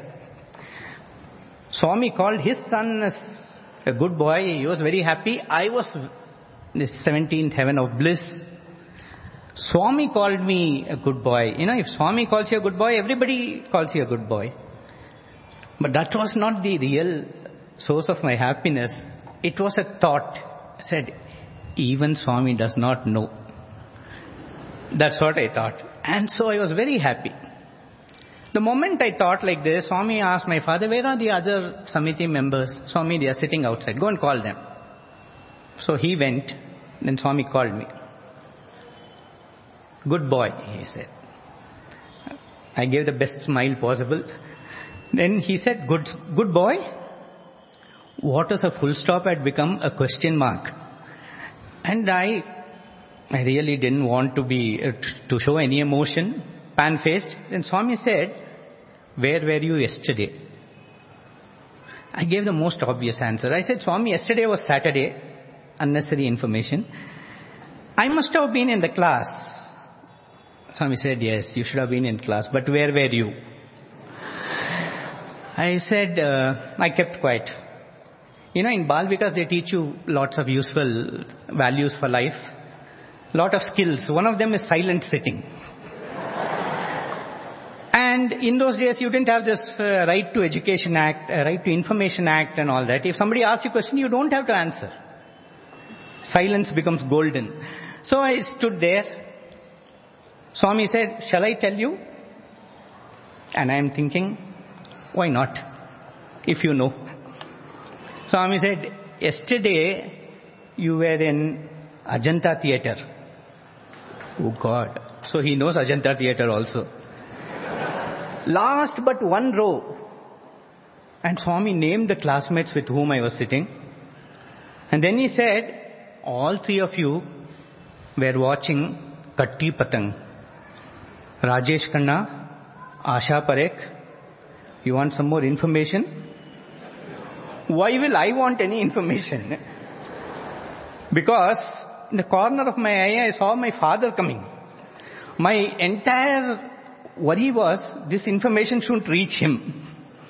Swami called his son as a good boy. He was very happy. I was in the seventeenth heaven of bliss. Swami called me a good boy. You know, if Swami calls you a good boy, everybody calls you a good boy. But that was not the real source of my happiness. It was a thought. I said, even Swami does not know. That's what I thought. And so I was very happy. The moment I thought like this, Swami asked my father, where are the other Samiti members? Swami, they are sitting outside. Go and call them. So he went. Then Swami called me. Good boy, he said. I gave the best smile possible. Then he said, good, good boy. What was a full stop had become a question mark. And I, I really didn't want to be, uh, to show any emotion, pan-faced. Then Swami said, where were you yesterday? I gave the most obvious answer. I said, Swami, yesterday was Saturday. Unnecessary information. I must have been in the class. Swami said, yes, you should have been in class, but where were you? I said, uh, I kept quiet. You know, in Bal Vikas they teach you lots of useful values for life, lot of skills. One of them is silent sitting. And in those days you didn't have this uh, Right to Education Act, uh, Right to Information Act and all that. If somebody asks you a question, you don't have to answer. Silence becomes golden. So I stood there. Swami said, shall I tell you? And I am thinking, why not? If you know. Swami said, yesterday you were in Ajanta Theatre. Oh God. So he knows Ajanta Theatre also. Last but one row. And Swami named the classmates with whom I was sitting. And then he said, all three of you were watching Katti Patang. Rajesh Khanna, Asha Parekh. You want some more information? Why will I want any information? Because in the corner of my eye, I saw my father coming. My entire worry was, this information shouldn't reach him.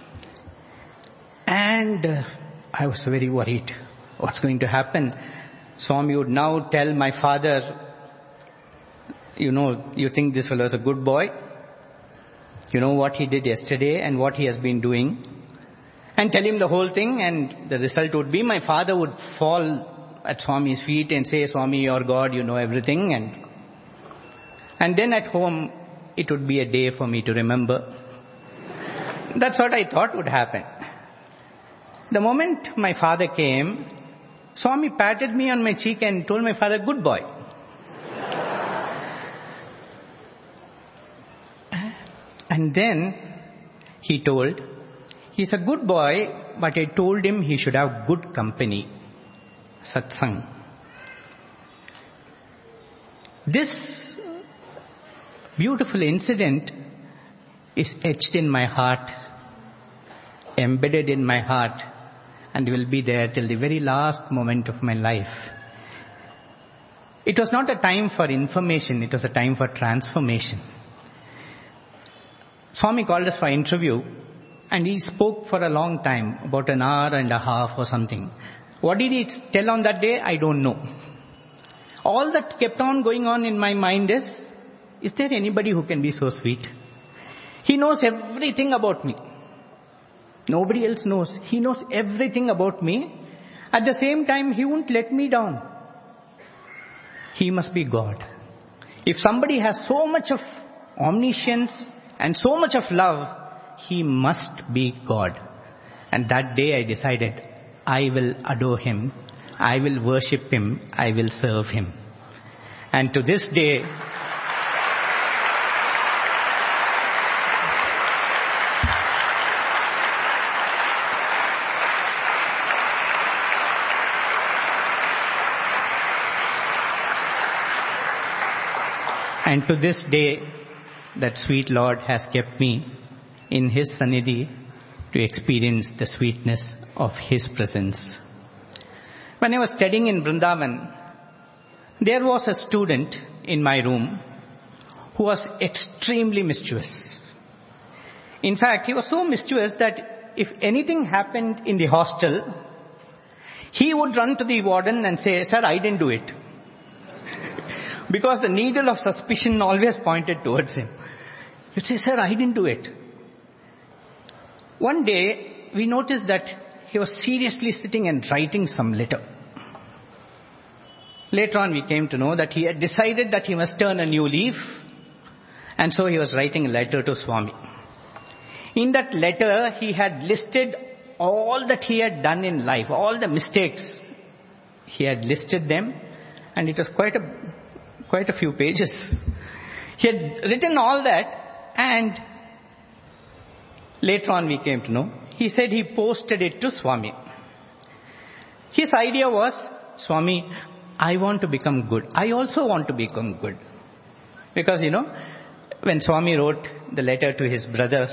And uh, I was very worried. What's going to happen? Swami would now tell my father, you know, you think this fellow is a good boy. You know what he did yesterday and what he has been doing. And tell him the whole thing, and the result would be my father would fall at Swami's feet and say, Swami, you're God, you know everything. And, and then at home, it would be a day for me to remember. That's what I thought would happen. The moment my father came, Swami patted me on my cheek and told my father, good boy. And then he told, he's a good boy, but I told him he should have good company. Satsang. This beautiful incident is etched in my heart, embedded in my heart, and will be there till the very last moment of my life. It was not a time for information, it was a time for transformation. Swami called us for interview, and he spoke for a long time, about an hour and a half or something. What did he tell on that day? I don't know. All that kept on going on in my mind is, is there anybody who can be so sweet? He knows everything about me. Nobody else knows. He knows everything about me. At the same time, he won't let me down. He must be God. If somebody has so much of omniscience and so much of love, he must be God. And that day I decided, I will adore him, I will worship him, I will serve him. And to this day, and to this day, that sweet Lord has kept me in his Sannidhi to experience the sweetness of his presence. When I was studying in Vrindavan, there was a student in my room who was extremely mischievous. In fact, he was so mischievous that if anything happened in the hostel, he would run to the warden and say, sir, I didn't do it. Because the needle of suspicion always pointed towards him. He'd say, sir, I didn't do it. One day, we noticed that he was seriously sitting and writing some letter. Later on, we came to know that he had decided that he must turn a new leaf. And so he was writing a letter to Swami. In that letter, he had listed all that he had done in life, all the mistakes. He had listed them, and it was quite a, quite a few pages. He had written all that, and later on we came to know, he said he posted it to Swami. His idea was, Swami, I want to become good. I also want to become good. Because, you know, when Swami wrote the letter to his brother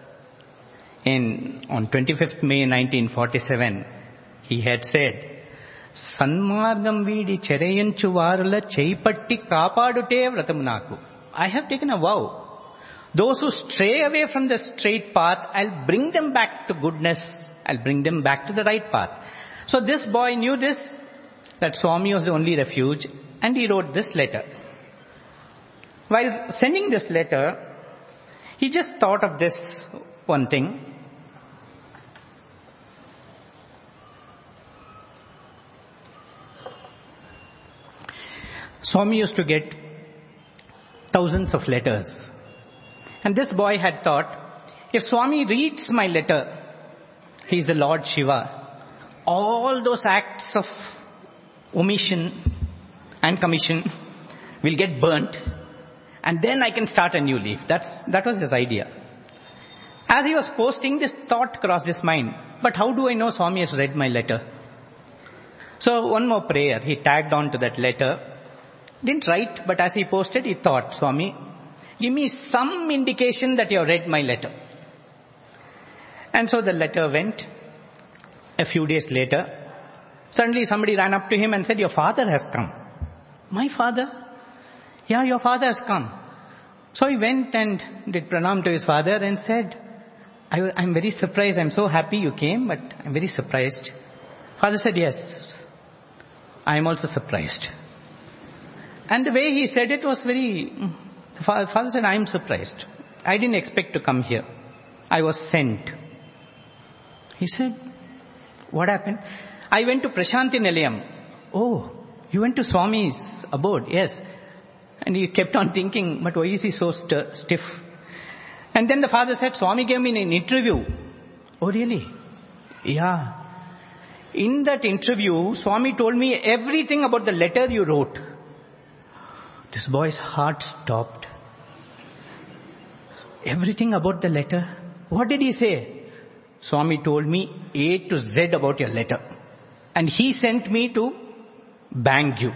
in, on twenty-fifth May nineteen forty-seven, he had said, Sanmargam vidi chereyanchu varula cheipatti kapadute vratamunaku. I have taken a vow. Those who stray away from the straight path, I'll bring them back to goodness. I'll bring them back to the right path. So this boy knew this, that Swami was the only refuge, and he wrote this letter. While sending this letter, he just thought of this one thing. Swami used to get thousands of letters. And this boy had thought, if Swami reads my letter, he is the Lord Shiva. All those acts of omission and commission will get burnt, and then I can start a new leaf. That's, that was his idea. As he was posting, this thought crossed his mind. But how do I know Swami has read my letter? So one more prayer. He tagged on to that letter. Didn't write, but as he posted, he thought, Swami, give me some indication that you have read my letter. And so the letter went. A few days later, suddenly somebody ran up to him and said, your father has come. My father? Yeah, your father has come. So he went and did pranam to his father and said, I, I'm very surprised. I'm so happy you came, but I'm very surprised. Father said, yes, I'm also surprised. And the way he said it was very, the father said, I am surprised. I didn't expect to come here. I was sent. He said, what happened? I went to Prashanti Nilayam. Oh, you went to Swami's abode? Yes. And he kept on thinking, but why is he so st- stiff? And then the father said, Swami gave me an interview. Oh, really? Yeah. In that interview, Swami told me everything about the letter you wrote. This boy's heart stopped. Everything about the letter? What did he say? Swami told me A to Z about your letter. And he sent me to Bangalore.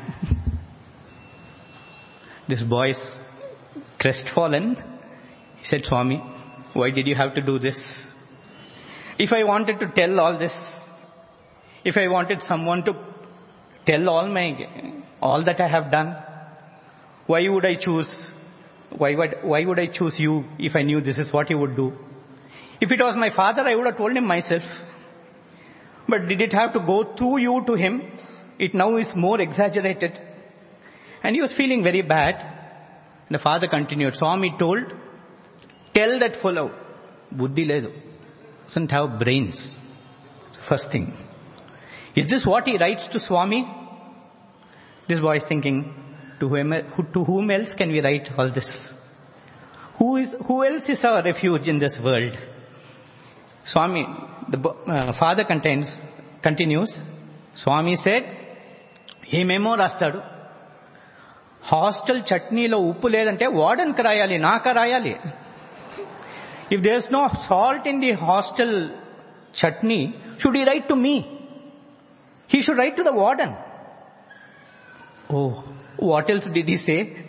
This boy's crestfallen. He said, Swami, why did you have to do this? If I wanted to tell all this, if I wanted someone to tell all my, all that I have done, why would I choose, why would, why would I choose you if I knew this is what you would do? If it was my father, I would have told him myself. But did it have to go through you to him? It now is more exaggerated. And he was feeling very bad. And the father continued. Swami told, tell that fellow, buddhi ledu, doesn't have brains. First thing. Is this what he writes to Swami? This boy is thinking, to whom, to whom else can we write all this? Who is, who else is our refuge in this world? Swami, the uh, father contains, continues, Swami said, he memo rastadu. Hostel chutney lo uppu ledante warden karayali, na karayali. If there's no salt in the hostel chutney, should he write to me? He should write to the warden. Oh, what else did he say?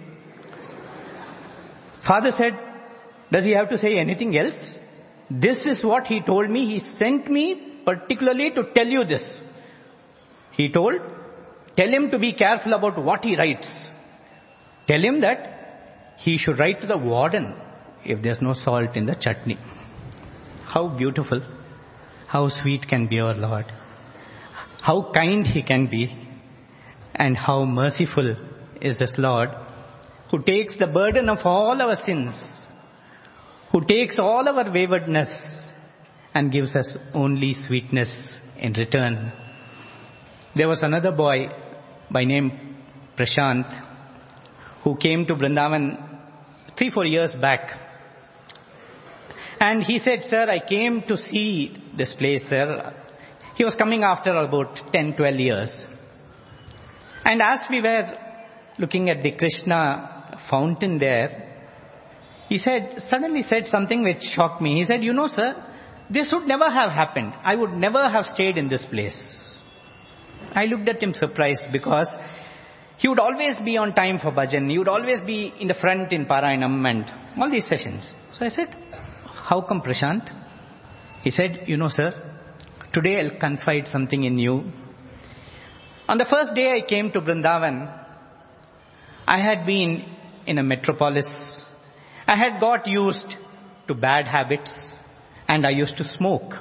Father said, does he have to say anything else? This is what he told me. He sent me particularly to tell you this. He told, tell him to be careful about what he writes. Tell him that he should write to the warden if there's no salt in the chutney. How beautiful, how sweet can be our Lord. How kind he can be, and how merciful is this Lord who takes the burden of all our sins, who takes all our waywardness and gives us only sweetness in return. There was another boy by name Prashant who came to Vrindavan three, four years back. And he said, sir, I came to see this place, sir. He was coming after about ten, twelve years. And as we were looking at the Krishna fountain there, he said, suddenly said something which shocked me. He said, you know, sir, this would never have happened. I would never have stayed in this place. I looked at him surprised because he would always be on time for bhajan. He would always be in the front in Parayanam and all these sessions. So I said, how come, Prashant? He said, you know, sir, today I'll confide something in you. On the first day I came to Vrindavan, I had been in a metropolis. I had got used to bad habits and I used to smoke.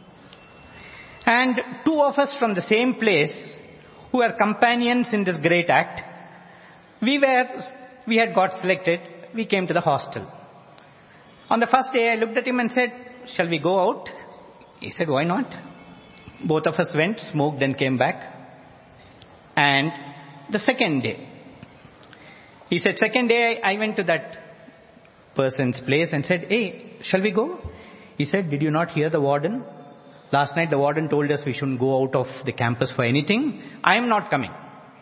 And two of us from the same place who were companions in this great act, we were, we had got selected, we came to the hostel. On the first day I looked at him and said, shall we go out? He said, why not? Both of us went, smoked and came back. And the second day, he said, second day I went to that person's place and said, hey, shall we go? He said, did you not hear the warden? Last night the warden told us we shouldn't go out of the campus for anything. I am not coming.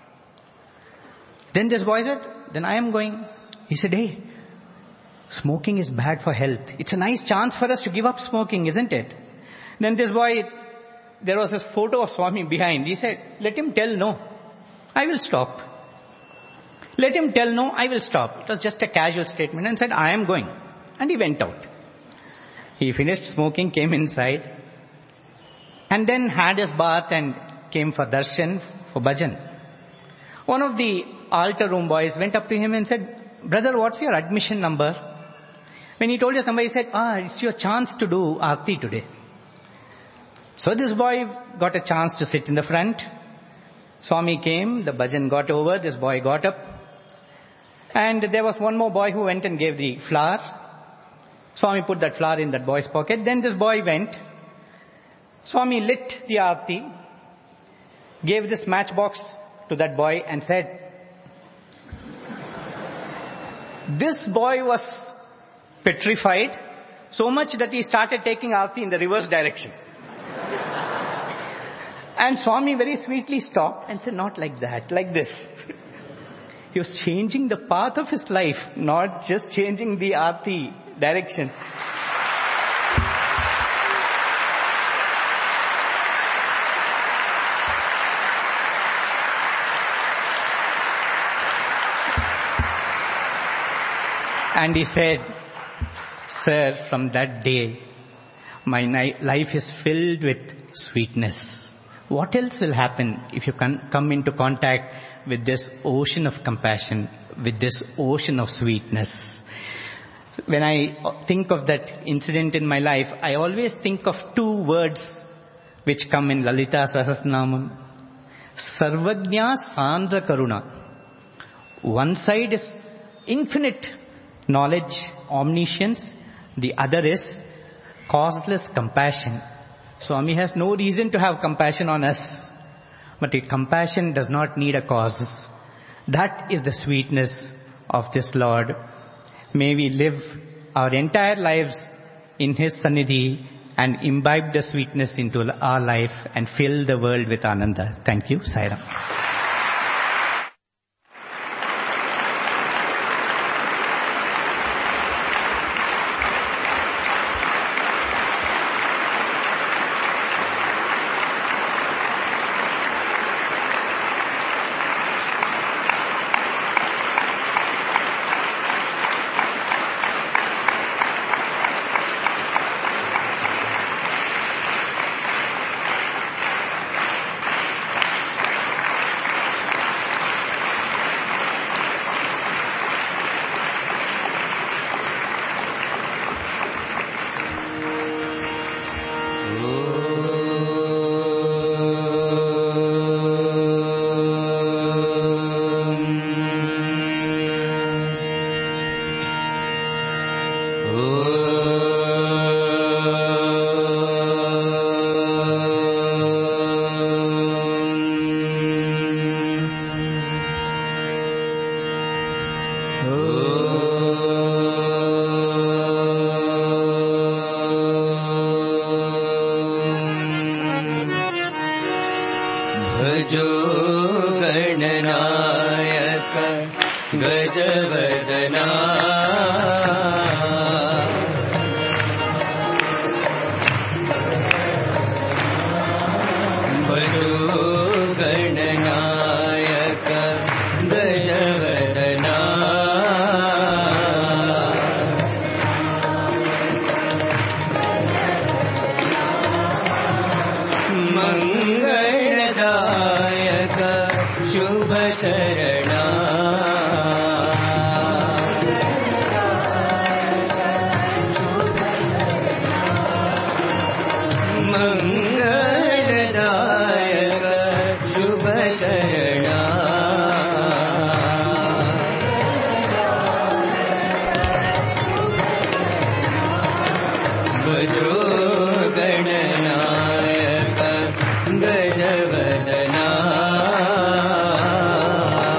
Then this boy said, then I am going. He said, hey, smoking is bad for health. It's a nice chance for us to give up smoking, isn't it? Then this boy, there was this photo of Swami behind. He said, let him tell no. I will stop. Let him tell no, I will stop. It was just a casual statement and said, I am going. And he went out. He finished smoking, came inside, and then had his bath and came for darshan, for bhajan. One of the altar room boys went up to him and said, brother, what's your admission number? When he told his number, he said, ah, it's your chance to do aarti today. So this boy got a chance to sit in the front. Swami came, the bhajan got over, this boy got up. And there was one more boy who went and gave the flower. Swami put that flower in that boy's pocket. Then this boy went. Swami lit the aarti, gave this matchbox to that boy and said, this boy was petrified so much that he started taking aarti in the reverse direction. And Swami very sweetly stopped and said, not like that, like this. He was changing the path of his life, not just changing the aarti direction. And he said, sir, from that day, my life is filled with sweetness. What else will happen if you can come into contact with this ocean of compassion, with this ocean of sweetness? When I think of that incident in my life, I always think of two words which come in Lalita Sahasranamam. Sarvajna Sandra Karuna. One side is infinite knowledge, omniscience. The other is causeless compassion. Swami has no reason to have compassion on us. But the compassion does not need a cause. That is the sweetness of this Lord. May we live our entire lives in His Sannidhi and imbibe the sweetness into our life and fill the world with Ananda. Thank you. Sai Ram. गजवदना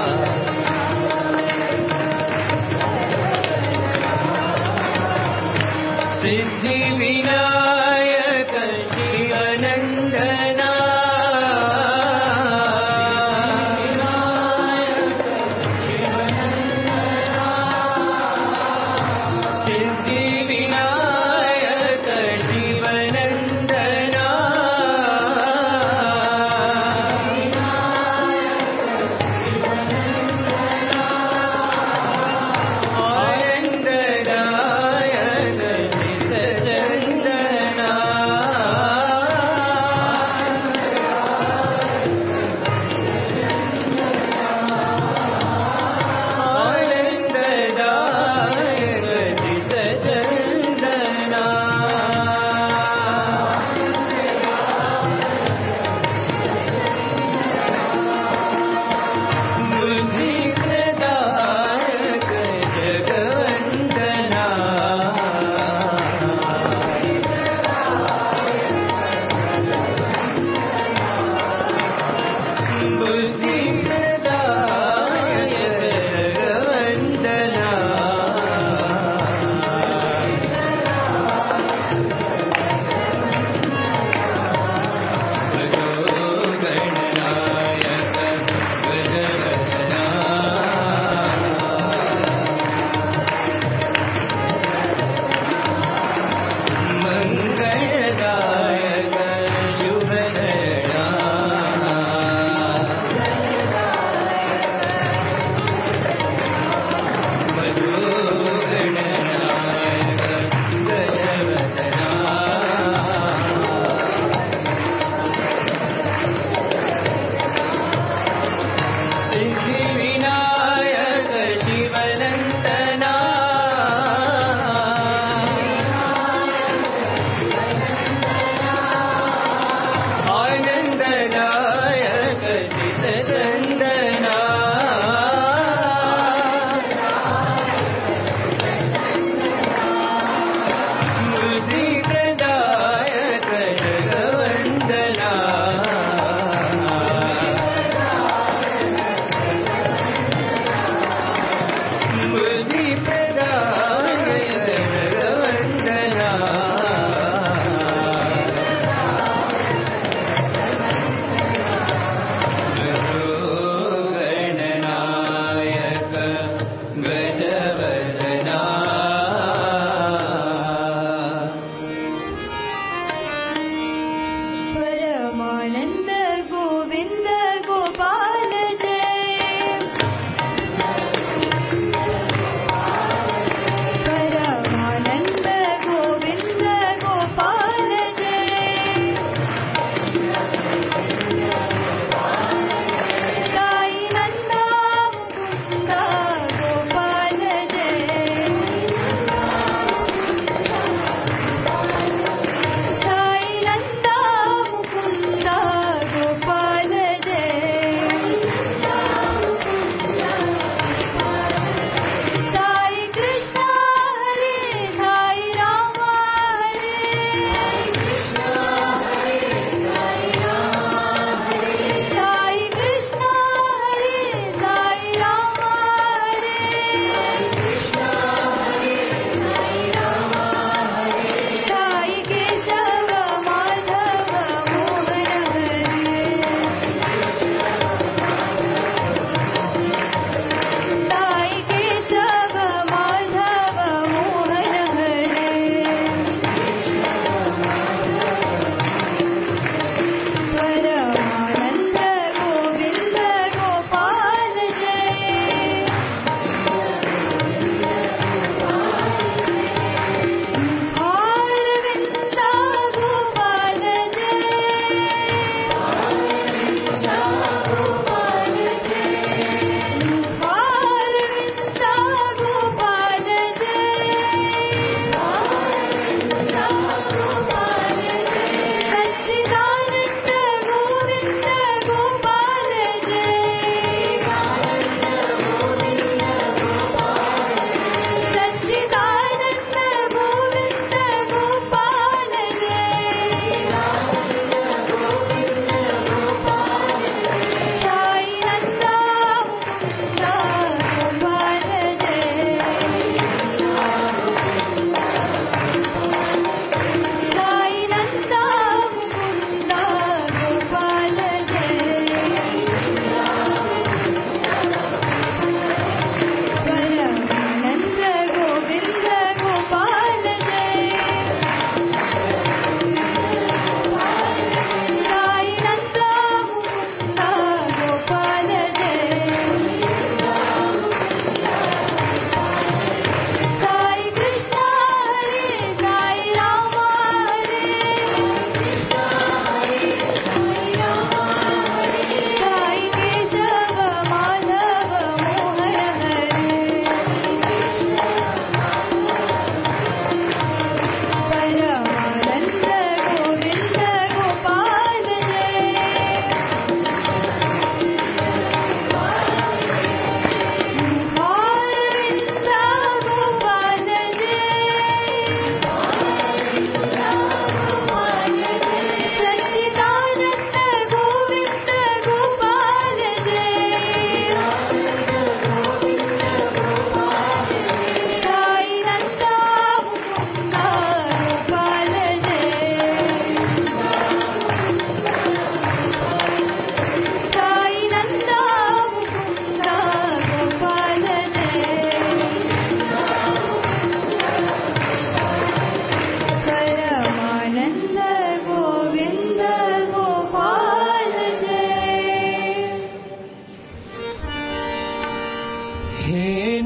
हे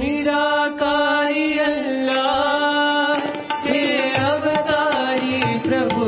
निराकारी अल्लाह, हे अवतारी प्रभु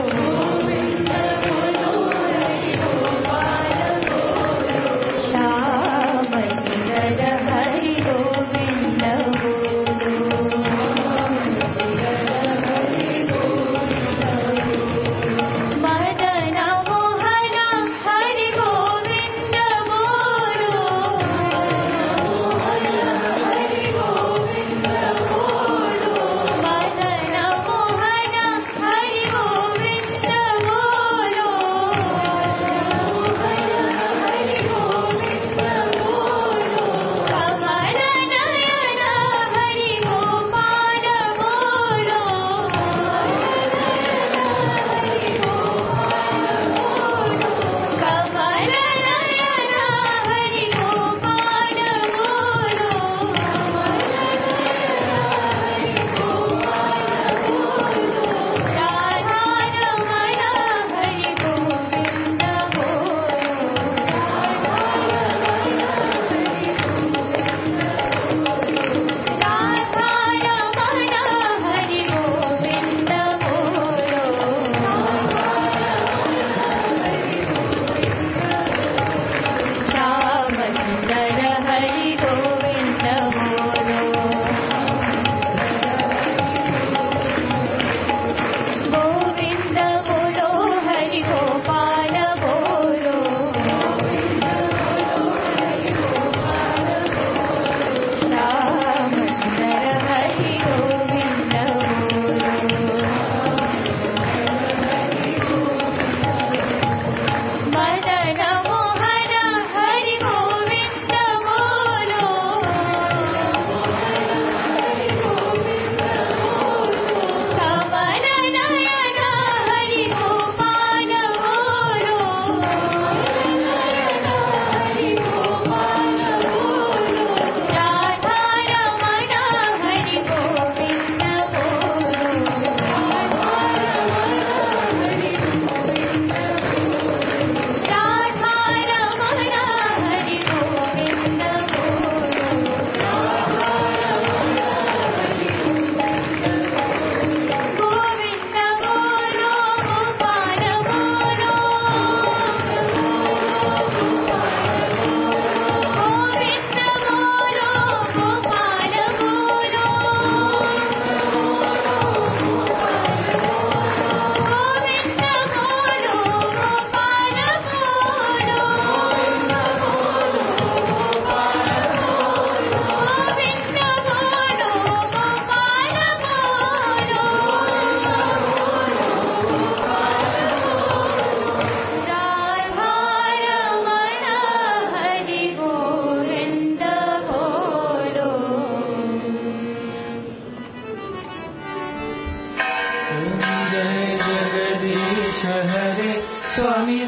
Shah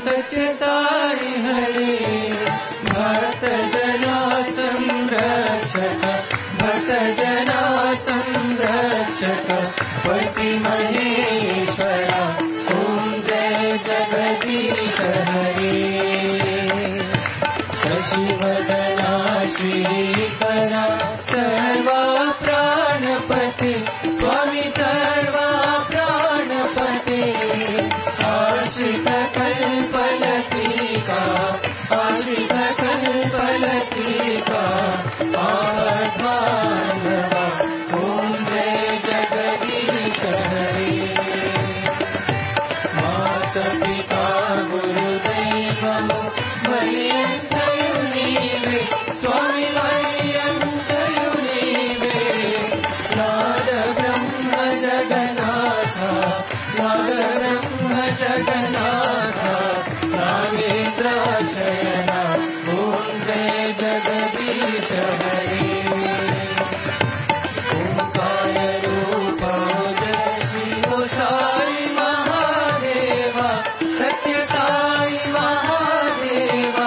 सत्य साई हरे भक्त जना संरक्षक भक्त जना संरक्षक पति महेश्वरा ओम जय जगदीश हरे शशिवदना श्रीकरा सर्वा प्राणपते स्वामी सर्वा प्राणपते आश्रित कल्पलतिका आश्रित कल्पलतिका आधान्यवा ओम जय जगदीश हरे माता पिता गुरुदैवमो मय्यन्तयु नीवे स्वामी मय्यन्तयु नीवे नाद ब्रह्म जगन्नाथ नाद ब्रह्म जगन्नाथ नागेन्द्र शयना ओम जय जगदीश हरे ओंकार रूप जय शिव साई महादेवा सत्य साई महादेवा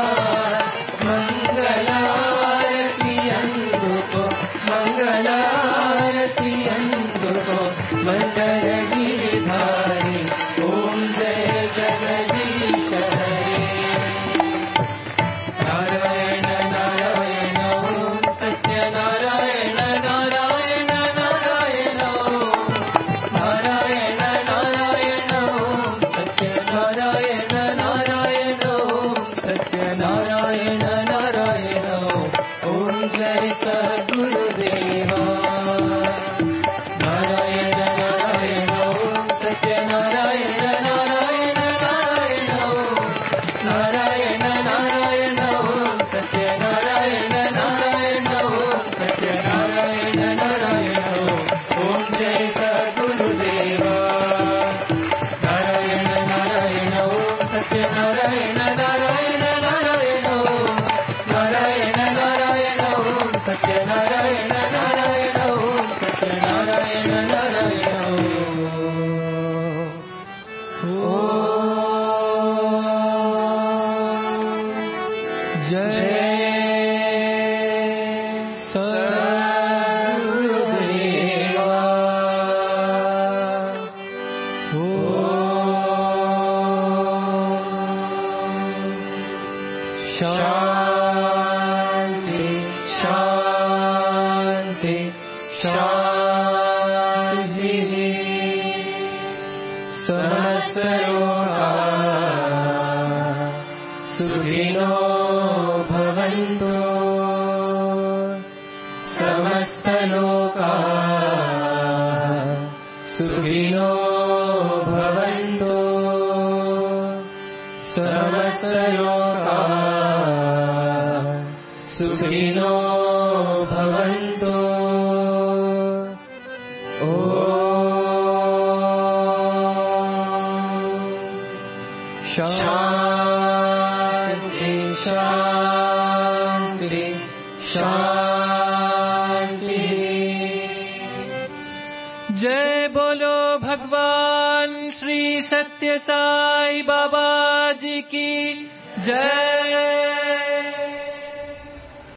मंगलारती अंदुको मंगलारती अंदुको मंगल गिरिधारी ओम जय जगदीश हरे नारायण नारायण ओम सत्य नारायण नारायण नारायण ओम नारायण नारायण ओम सत्य नारायण नारायण ओम सत्य नारायण नारायण ओम जय सद्गुरुदेवा नारायण नारायण ओम सत्य नारायण नारायण नारायण ओम नारायण नारायण ओम सत्य नारायण नारायण ओम सत्य नारायण नारायण ओम जय सद्गुरुदेवा नारायण नारायण ओम सत्य नारायण नारायण नारायण ओम नारायण नारायण ओम सत्य नारायण नारायण ओम सत्य नारायण नारायण जय सद्गुरुदेवा शांति शांति शांति समस्त लोकाः सुखिनो भवन्तु समस्त लोकाः सुखिनो भवन्तु समस्त लोकाः सुखिनो भवन्तु ॐ शान्ति शान्ति शान्ति जय बोलो भगवान श्री सत्य साई बाबा जी की जय।